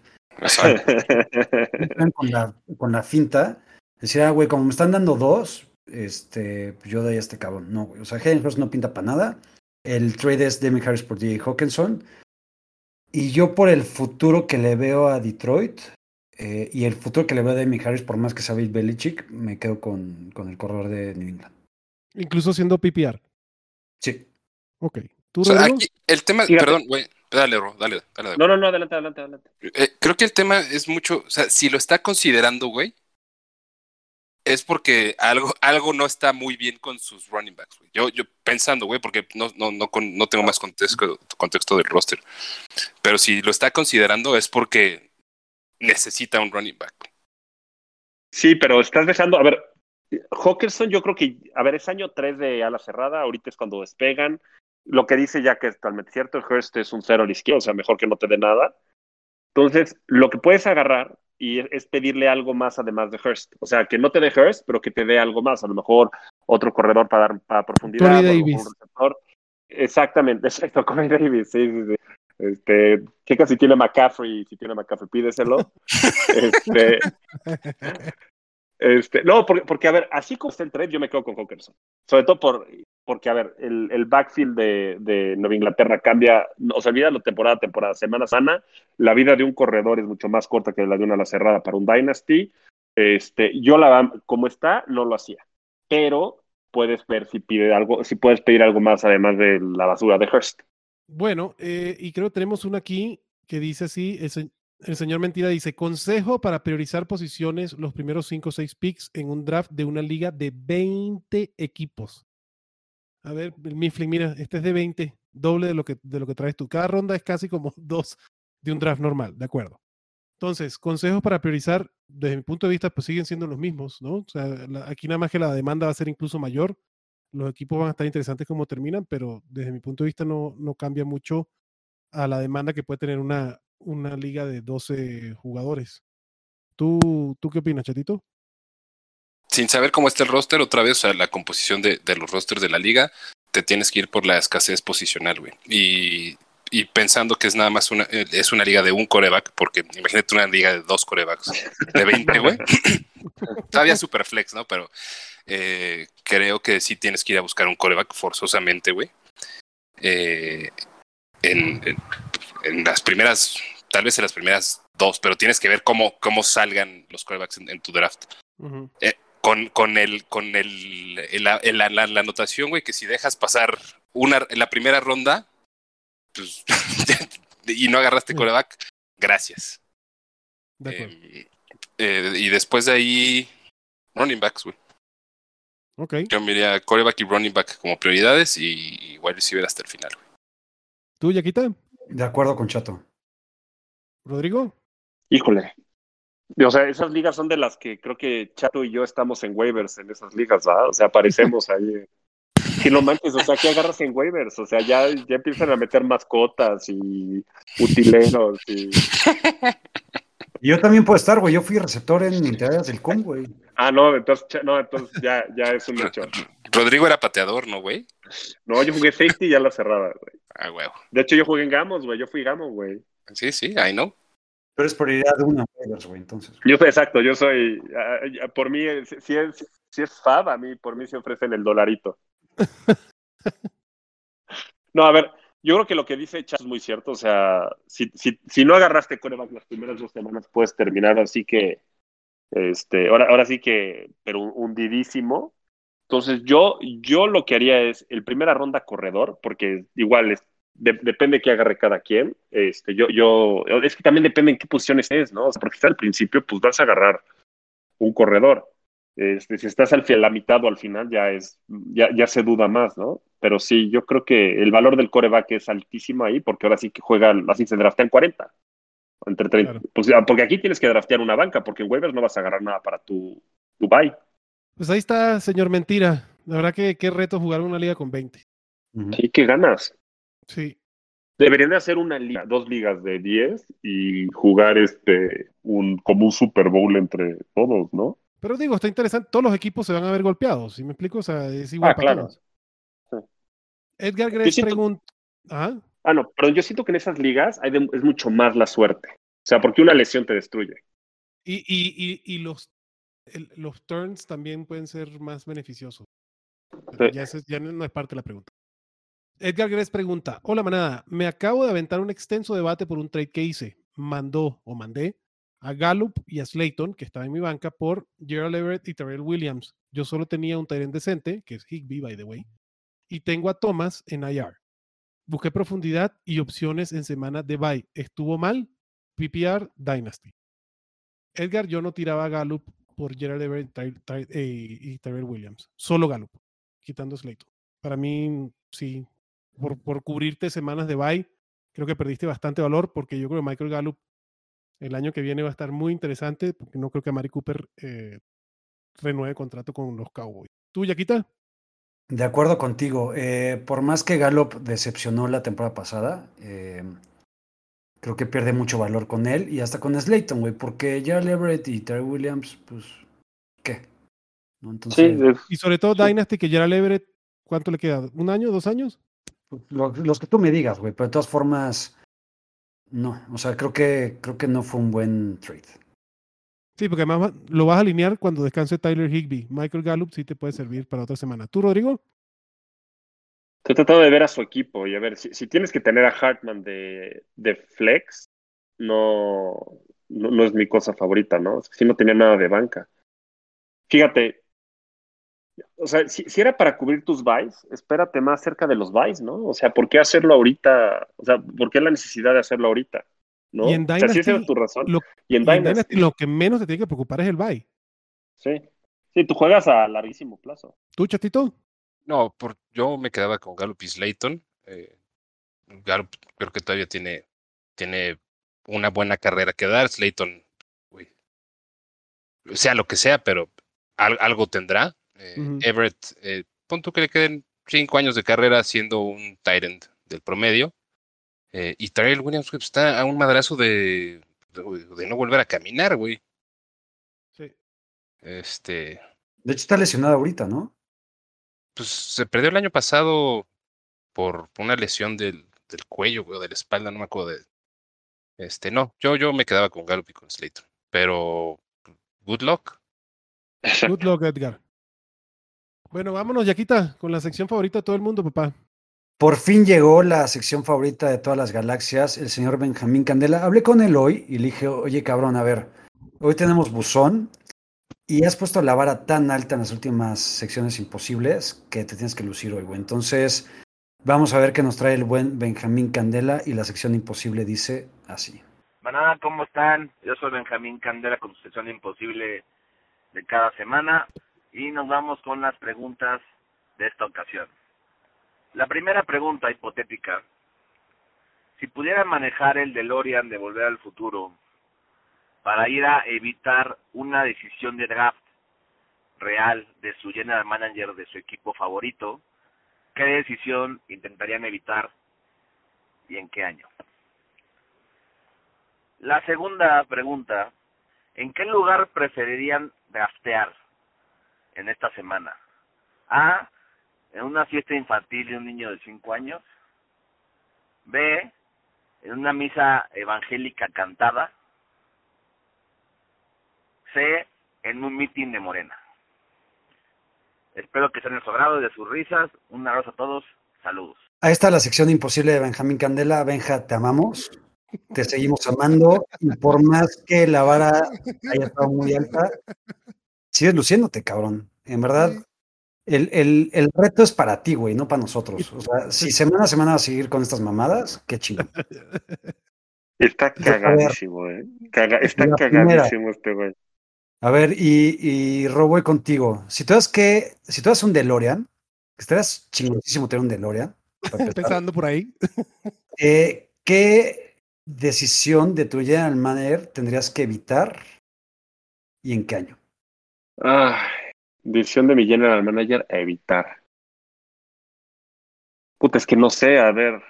Con la finta, decir, güey, como me están dando 2, pues yo doy a este cabrón. No, güey, o sea, Hayden Hurst no pinta para nada. El trade es Damian Harris por DJ Hawkinson. Y yo por el futuro que le veo a Detroit y el futuro que le veo a Damian Harris, por más que sea Bill Belichick, me quedo con el corredor de New England. Incluso siendo PPR. Sí. Ok. ¿Tú, o sea, aquí el tema, fíjate. Perdón, güey, dale. No, adelante. Creo que el tema es mucho, o sea, si lo está considerando, güey, es porque algo no está muy bien con sus running backs, güey. Yo pensando, güey, porque no tengo más contexto del roster. Pero si lo está considerando es porque necesita un running back. Sí, pero estás dejando, a ver, Hawkinson yo creo que, a ver, es año 3 de ala cerrada, ahorita es cuando despegan. Lo que dice ya que es totalmente cierto, el Hurst es un 0 a la izquierda, o sea, mejor que no te dé nada. Entonces, lo que puedes agarrar y es pedirle algo más además de Hurst. O sea, que no te dé Hurst, pero que te dé algo más. A lo mejor otro corredor para dar para profundidad. Corey o Davis. un receptor. Exactamente, exacto, Corey Davis. Sí. Que casi tiene McCaffrey, si tiene McCaffrey, pídeselo. No, porque, a ver, así como está el trade, yo me quedo con Hawkinson. Sobre todo porque, a ver, el backfield de Nueva Inglaterra cambia, o sea, olvida la temporada, semana sana. La vida de un corredor es mucho más corta que la de una ala cerrada para un Dynasty. Yo como está, no lo hacía. Pero puedes ver si puedes pedir algo más además de la basura de Hurst. Bueno, y creo que tenemos una aquí que dice así, el señor Mentira dice, consejo para priorizar posiciones los primeros 5 o 6 picks en un draft de una liga de 20 equipos. A ver, el Mifflin, mira, este es de 20, doble de lo que traes tú. Cada ronda es casi como 2 de un draft normal, de acuerdo. Entonces, consejos para priorizar, desde mi punto de vista, pues siguen siendo los mismos, ¿no? O sea, aquí nada más que la demanda va a ser incluso mayor. Los equipos van a estar interesantes como terminan, pero desde mi punto de vista no cambia mucho a la demanda que puede tener una liga de 12 jugadores. ¿Tú qué opinas, Chatito? Sin saber cómo está el roster, otra vez, o sea, la composición de los rosters de la liga, te tienes que ir por la escasez posicional, güey. Y pensando que es nada más es una liga de un coreback, porque imagínate una liga de 2 corebacks de 20, güey. Todavía super flex, ¿no? Pero creo que sí tienes que ir a buscar un coreback forzosamente, güey. En las primeras, tal vez en las primeras 2, pero tienes que ver cómo salgan los corebacks en tu draft. Uh-huh. Con la anotación, güey, que si dejas pasar la primera ronda, pues, y no agarraste coreback, gracias. Y después de ahí, running backs, güey. Okay. Yo miraría coreback y running back como prioridades y wide receiver hasta el final, güey. ¿Tú, Yaquita? De acuerdo con Chato. ¿Rodrigo? Híjole. O sea, esas ligas son de las que creo que Chato y yo estamos en waivers en esas ligas, ¿verdad? O sea, aparecemos ahí. Que no manches, o sea, ¿qué agarras en waivers? O sea, ya empiezan a meter mascotas y utileros y... Yo también puedo estar, güey. Yo fui receptor en Interiores del Com, güey. No, entonces ya es un hecho. Rodrigo era pateador, ¿no, güey? No, yo jugué safety y ya la cerrada, güey. Huevo. De hecho, yo jugué en Gamos, güey. Yo fui Gamos, güey. Sí, I know. Pero es prioridad de una waivers, güey, entonces. Exacto, yo soy... por mí, si es Fab, a mí, por mí se ofrecen el dolarito. No, a ver, yo creo que lo que dice Chas es muy cierto. O sea, si no agarraste coreback las primeras 2 semanas, puedes terminar así que... ahora sí que... Pero hundidísimo. Entonces, yo lo que haría es el primera ronda corredor, porque igual depende de qué agarre cada quien. Es que también depende en qué posiciones es, ¿no? O sea, porque si al principio, pues vas a agarrar un corredor. Si estás la mitad o al final, ya se duda más, ¿no? Pero sí, yo creo que el valor del coreback es altísimo ahí, porque ahora sí que juegan, así se draftean 40. Entre 30. Claro. Pues, porque aquí tienes que draftear una banca, porque en waivers no vas a agarrar nada para tu bye. Pues ahí está, señor Mentira. La verdad que qué reto jugar una liga con 20. Sí, ¿qué ganas? Sí. Deberían de hacer 2 ligas de 10 y jugar como un Super Bowl entre todos, ¿no? Pero digo, está interesante. Todos los equipos se van a ver golpeados, ¿sí me explico? O sea, es igual para claro. todos. Sí. Edgar Grace pregunta... no, pero yo siento que en esas ligas es mucho más la suerte. O sea, porque una lesión te destruye. Y los turns también pueden ser más beneficiosos. Sí. Ya no es parte de la pregunta. Edgar Grace pregunta: hola manada, me acabo de aventar un extenso debate por un trade que hice. Mandé a Gallup y a Slayton, que estaba en mi banca, por Gerald Everett y Tyrell Williams. Yo solo tenía un tight end decente, que es Higbee, by the way, y tengo a Thomas en IR. Busqué profundidad y opciones en semana de bye. ¿Estuvo mal? PPR Dynasty. Edgar, yo no tiraba a Gallup por Gerald Everett y Tyrell Williams. Solo Gallup, quitando Slayton. Para mí, sí, por cubrirte semanas de bye, creo que perdiste bastante valor, porque yo creo que Michael Gallup el año que viene va a estar muy interesante, porque no creo que Amari Cooper renueve contrato con los Cowboys. ¿Tú, Yaquita? De acuerdo contigo. Por más que Gallup decepcionó la temporada pasada, creo que pierde mucho valor con él y hasta con Slayton, güey, porque Gerald Everett y Terry Williams, pues, ¿qué? ¿No? Entonces, Sí, y sobre todo Dynasty, que Gerald Everett, ¿cuánto le queda? ¿1 año? ¿2 años? los que tú me digas, güey, pero de todas formas, no. O sea, creo que no fue un buen trade. Sí, porque además lo vas a alinear cuando descanse Tyler Higbee. Michael Gallup sí te puede servir para otra semana. ¿Tú, Rodrigo? Estoy tratando de ver a su equipo y a ver si tienes que tener a Hartman de flex, no es mi cosa favorita, ¿no? Si no tenía nada de banca. Fíjate, o sea, si era para cubrir tus buys, espérate más cerca de los buys, ¿no? O sea, ¿por qué hacerlo ahorita? O sea, ¿por qué la necesidad de hacerlo ahorita? ¿No? Y en Dynasty, o sea, si esa era tu razón. Y en Dynasty lo que menos te tiene que preocupar es el bye. Sí, tú juegas a larguísimo plazo. ¿Tú, Chatito? No, yo me quedaba con Gallup y Slayton. Gallup creo que todavía tiene una buena carrera que dar. Slayton, uy, sea lo que sea, pero algo tendrá. Everett, pon tú que le queden 5 años de carrera siendo un tight end del promedio. Y Tyrell Williams pues, está a un madrazo de no volver a caminar, güey. Sí. De hecho, está lesionado ahorita, ¿no? Pues se perdió el año pasado por una lesión del cuello, güey, o de la espalda, no me acuerdo de. No, yo me quedaba con Gallup y con Slayton. Pero, good luck. Good luck, Edgar. Bueno, vámonos, Yaquita, con la sección favorita de todo el mundo, papá. Por fin llegó la sección favorita de todas las galaxias, el señor Benjamín Candela. Hablé con él hoy y le dije, oye, cabrón, a ver, hoy tenemos buzón y has puesto la vara tan alta en las últimas secciones imposibles que te tienes que lucir hoy, güey. Entonces, vamos a ver qué nos trae el buen Benjamín Candela y la sección imposible dice así. Manada, ¿cómo están? Yo soy Benjamín Candela con su sección imposible de cada semana y nos vamos con las preguntas de esta ocasión. La primera pregunta hipotética: si pudieran manejar el DeLorean de Volver al Futuro para ir a evitar una decisión de draft real de su general manager de su equipo favorito, ¿qué decisión intentarían evitar y en qué año? La segunda pregunta: ¿en qué lugar preferirían draftear en esta semana? A, en una fiesta infantil de un niño de 5 años. B, en una misa evangélica cantada. C, en un mitin de Morena. Espero que sean de su agrado y de sus risas. Un abrazo a todos. Saludos. Ahí está la sección imposible de Benjamín Candela. Benja, te amamos. Te seguimos amando. Y por más que la vara haya estado muy alta, sigues luciéndote, cabrón. En verdad, el reto es para ti, güey, no para nosotros. O sea, si semana a semana vas a seguir con estas mamadas, qué chingón. Está cagadísimo, está cagadísimo este güey. A ver, y Robo, contigo. Si tú das un DeLorean, que estarías chingoncísimo tener un DeLorean. Empezando por ahí. ¿Qué decisión de tu general manager tendrías que evitar y en qué año? Decisión de mi general manager a evitar. Puta, es que no sé, a ver,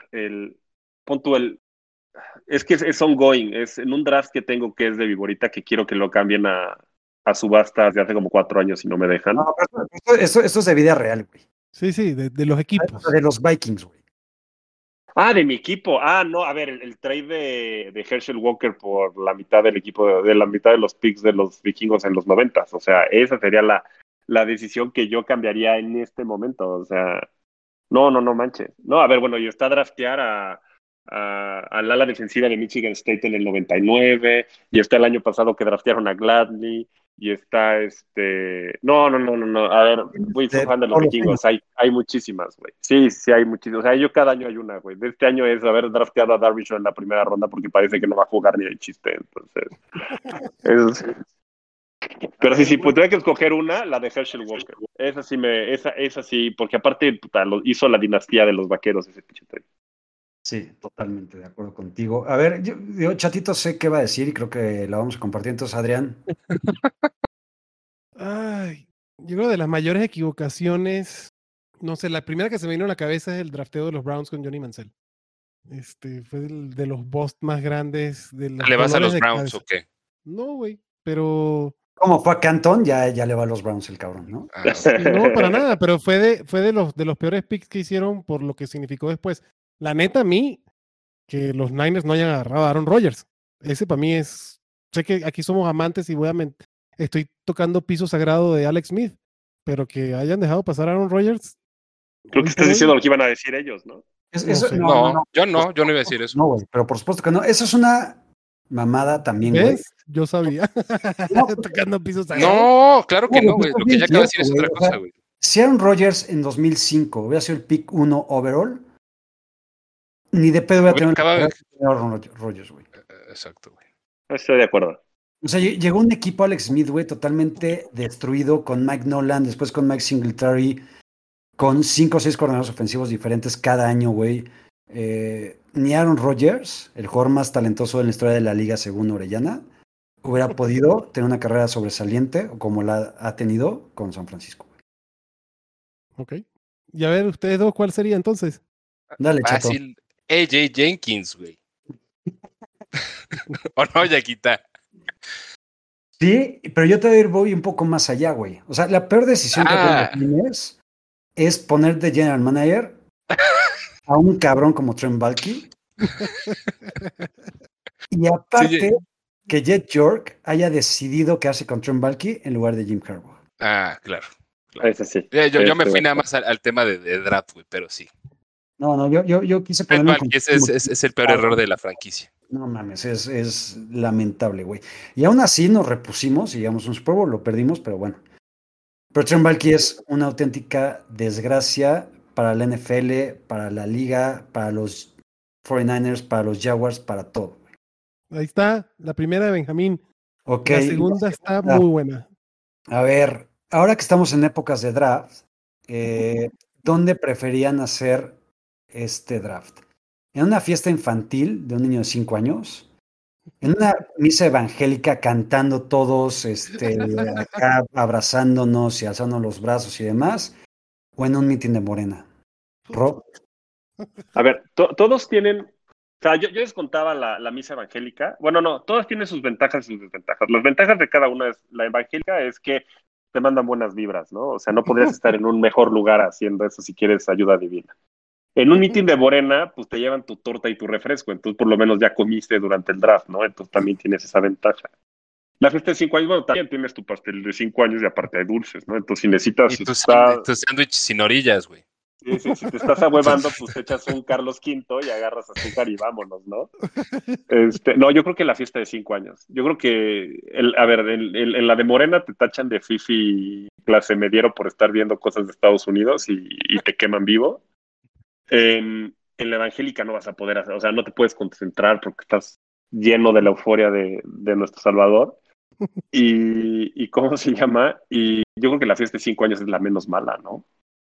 es que es ongoing, es en un draft que tengo que es de Viborita que quiero que lo cambien a subastas de hace como 4 años y no me dejan. No, esto es de vida real, güey. Sí, de los equipos. De los Vikings, güey. De mi equipo. No, a ver, el trade de Herschel Walker por la mitad del equipo, de la mitad de los picks de los vikingos en los 90s. O sea, esa sería la decisión que yo cambiaría en este momento. O sea, no manches. No, a ver, bueno, y está draftear al ala defensiva de Michigan State en el 99, y está el año pasado que draftearon a Gladney, y está No, a ver, soy fan de los vikingos, hay muchísimas, güey. Sí, hay muchísimas. O sea, yo cada año hay una, güey. De este año es haber drafteado a Darvish en la primera ronda porque parece que no va a jugar ni el chiste, entonces. Pero si pudiera que escoger una, la de Herschel Walker. Esa sí, porque aparte hizo la dinastía de los vaqueros ese pinche trade. Sí, totalmente de acuerdo contigo. A ver, yo Chatito sé qué va a decir y creo que la vamos a compartir. Entonces, Adrián. Yo creo de las mayores equivocaciones, no sé, la primera que se me vino a la cabeza es el drafteo de los Browns con Johnny Manziel. Fue de los busts más grandes. ¿Le vas a los Browns o qué? No, güey, pero... Como fue a Canton, ya le va a los Browns el cabrón, ¿no? No, para nada, pero fue de los peores picks que hicieron por lo que significó después. La neta, a mí, que los Niners no hayan agarrado a Aaron Rodgers. Ese para mí es... Sé que aquí somos amantes y estoy tocando piso sagrado de Alex Smith, pero que hayan dejado pasar a Aaron Rodgers. Creo que estás diciendo lo que iban a decir ellos, ¿no? No, yo no iba a decir eso. No, güey, pero por supuesto que no. Eso es una mamada también, güey. ¿Ves? Yo sabía. Tocando piso sagrado. No, claro que no, güey. Lo que ya acabo de decir es otra cosa, güey. Si Aaron Rodgers en 2005 hubiera sido el pick 1 overall, ni de pedo hubiera tenido Aaron Rodgers, güey. Exacto, güey. Estoy de acuerdo. O sea, llegó un equipo Alex Smith, güey, totalmente destruido con Mike Nolan, después con Mike Singletary, con 5 o 6 coordinadores ofensivos diferentes cada año, güey. Ni Aaron Rodgers, el jugador más talentoso de la historia de la liga según Orellana, hubiera podido tener una carrera sobresaliente como la ha tenido con San Francisco. Ok. Y a ver, ustedes dos, ¿cuál sería entonces? Dale, Chato. Fácil. AJ Jenkins, güey. ¿O no, Yaquita? Sí, pero yo te voy un poco más allá, güey. O sea, la peor decisión que pueden tener es poner de general manager a un cabrón como Trent Baalke. Y aparte, que Jet York haya decidido quedarse con Trent Baalke en lugar de Jim Harbaugh. Claro. Ese sí. Yo me fui nada más al tema de draft, güey, pero sí. No, yo quise Trent ponerlo Baalke es el peor error de la franquicia. No mames, es lamentable, güey. Y aún así nos repusimos y llegamos a un Super Bowl, lo perdimos, pero bueno. Pero Trent Baalke es una auténtica desgracia para la NFL, para la liga, para los 49ers, para los Jaguars, para todo. Ahí está, la primera de Benjamín. Ok. La segunda está muy buena. A ver, ahora que estamos en épocas de draft, ¿dónde preferían hacer este draft? ¿En una fiesta infantil de un niño de 5 años? ¿En una misa evangélica cantando todos, acá abrazándonos y alzando los brazos y demás? ¿O en un mitin de Morena? Rob. A ver, todos tienen. O sea, yo les contaba la misa evangélica. Bueno, no, todas tienen sus ventajas y sus desventajas. Las ventajas de cada una es, la evangélica es que te mandan buenas vibras, ¿no? O sea, no podrías estar en un mejor lugar haciendo eso si quieres ayuda divina. En un mitin de Morena, pues te llevan tu torta y tu refresco, entonces por lo menos ya comiste durante el draft, ¿no? Entonces también tienes esa ventaja. La fiesta de 5 años, bueno, también tienes tu pastel de 5 años y aparte hay dulces, ¿no? Entonces si necesitas... Y tu sándwich sin orillas, güey. Sí, si te estás ahuevando, pues te echas un Carlos V y agarras azúcar y vámonos, ¿no? No, yo creo que la fiesta de 5 años. Yo creo que, en la de Morena te tachan de fifi clase mediero por estar viendo cosas de Estados Unidos y te queman vivo. En la evangélica no vas a poder hacer, o sea, no te puedes concentrar porque estás lleno de la euforia de nuestro Salvador. Y ¿cómo se llama? Y yo creo que la fiesta de 5 años es la menos mala, ¿no?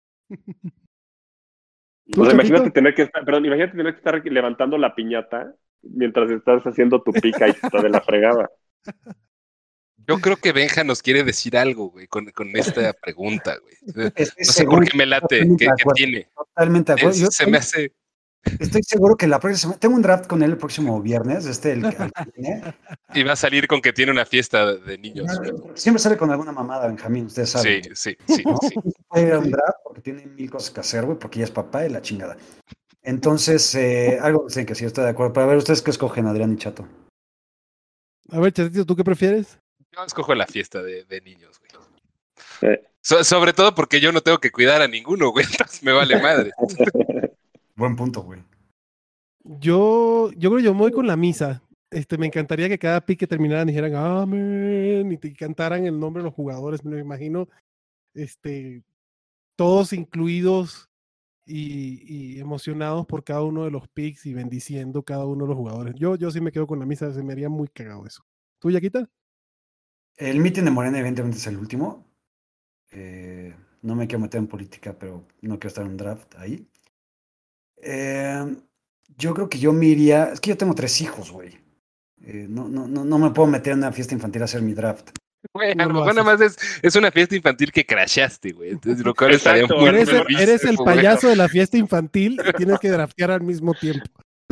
O sea, imagínate tener que estar levantando la piñata mientras estás haciendo tu pica y está de la fregada. Yo creo que Benja nos quiere decir algo, güey, con esta pregunta, güey. No sé seguro, por qué me late, ¿qué tiene? Totalmente de acuerdo. Se me hace... Estoy seguro que la próxima semana, tengo un draft con él el próximo viernes, Y va a salir con que tiene una fiesta de niños. Siempre sale con alguna mamada, Benjamín, ustedes saben. Sí. Puede ir a un draft porque tiene 1000 cosas que hacer, güey, porque ya es papá y la chingada. Entonces, algo que sí, estoy de acuerdo. Pero a ver, ¿ustedes qué escogen, Adrián y Chato? A ver, Chatito, ¿tú qué prefieres? Yo escojo la fiesta de niños, güey. Sobre todo porque yo no tengo que cuidar a ninguno, güey, entonces me vale madre. Buen punto, güey. Yo creo que yo me voy con la misa. Me encantaría que cada pick que terminaran dijeran amén y te cantaran el nombre de los jugadores. Me lo imagino, todos incluidos y emocionados por cada uno de los picks y bendiciendo cada uno de los jugadores. Yo sí me quedo con la misa, se me haría muy cagado eso. ¿Tú, Yaquita? El mitin de Morena evidentemente es el último. No me quiero meter en política, pero no quiero estar en un draft ahí. Yo creo que yo me iría. Es que yo tengo 3 hijos, güey. No me puedo meter en una fiesta infantil a hacer mi draft. Güey, a lo mejor nada más es una fiesta infantil que crasheaste, güey. Entonces, lo cual estaría muy eres el payaso de la fiesta infantil y tienes que draftear al mismo tiempo.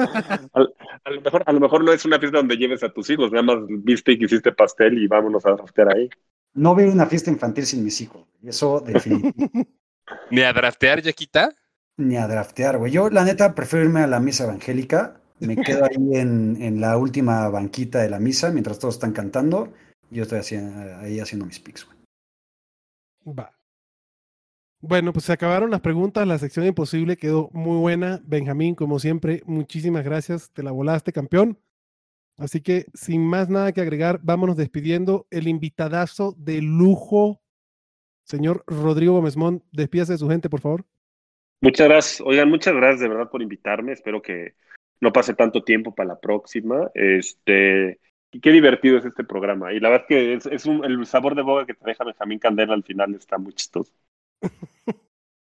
A lo mejor no es una fiesta donde lleves a tus hijos, nada más viste y hiciste pastel y vámonos a draftear ahí. No veo una fiesta infantil sin mis hijos. Eso definitivamente. ¿Ni a draftear, Yaquita? Ni a draftear, güey. Yo, la neta, prefiero irme a la misa evangélica. Me quedo ahí en la última banquita de la misa mientras todos están cantando. Y yo estoy ahí haciendo mis picks, güey. Va. Bueno, pues se acabaron las preguntas. La sección imposible quedó muy buena. Benjamín, como siempre, muchísimas gracias. Te la volaste, campeón. Así que, sin más nada que agregar, vámonos despidiendo. El invitadazo de lujo, señor Rodrigo Gómez Mont, despídase de su gente, por favor. Muchas gracias. Oigan, muchas gracias de verdad por invitarme. Espero que no pase tanto tiempo para la próxima. Y qué divertido es este programa. Y la verdad es que el sabor de boca que te deja Benjamín Candela al final está muy chistoso.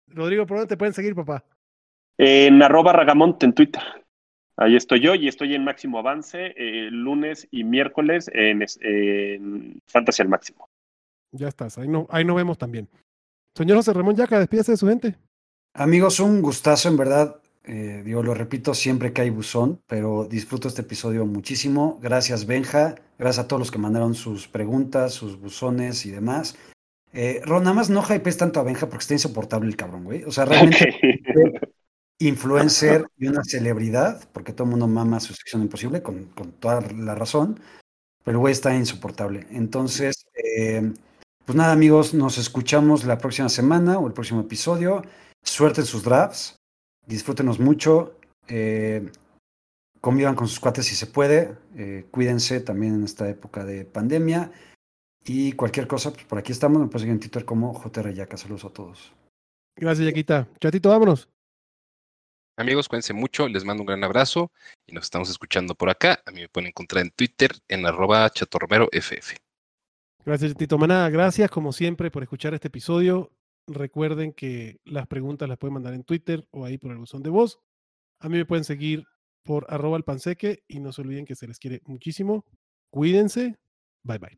Rodrigo, ¿por dónde te pueden seguir, papá? En @Ragamonte en Twitter. Ahí estoy yo y estoy en Máximo Avance lunes y miércoles en Fantasy al Máximo. Ya estás, ahí nos vemos también. Señor José Ramón Yaca, despídase de su gente. Amigos, un gustazo, en verdad. Lo repito siempre que hay buzón, pero disfruto este episodio muchísimo. Gracias, Benja. Gracias a todos los que mandaron sus preguntas, sus buzones y demás. Ron, nada más no hypees tanto a Benja porque está insoportable el cabrón, güey. O sea, realmente influencer y una celebridad, porque todo el mundo mama su sección imposible, con toda la razón, pero el güey está insoportable. Entonces, pues nada, amigos, nos escuchamos la próxima semana o el próximo episodio. Suerte en sus drafts, disfrútenos mucho, convivan con sus cuates si se puede, cuídense también en esta época de pandemia y cualquier cosa, pues por aquí estamos, me pueden seguir en Twitter como JR Yaca. Saludos a todos. Gracias, Yaquita. Chatito, vámonos. Amigos, cuídense mucho, les mando un gran abrazo y nos estamos escuchando por acá. A mí me pueden encontrar en Twitter en @chatorromeroff. Gracias, Tito Maná. Gracias, como siempre, por escuchar este episodio. Recuerden que las preguntas las pueden mandar en Twitter o ahí por el buzón de voz. A mí me pueden seguir por @alpanseque y no se olviden que se les quiere muchísimo. Cuídense. Bye, bye.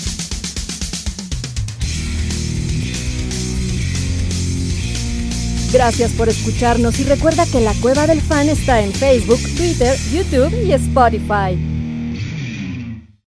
Gracias por escucharnos y recuerda que La Cueva del Fan está en Facebook, Twitter, YouTube y Spotify.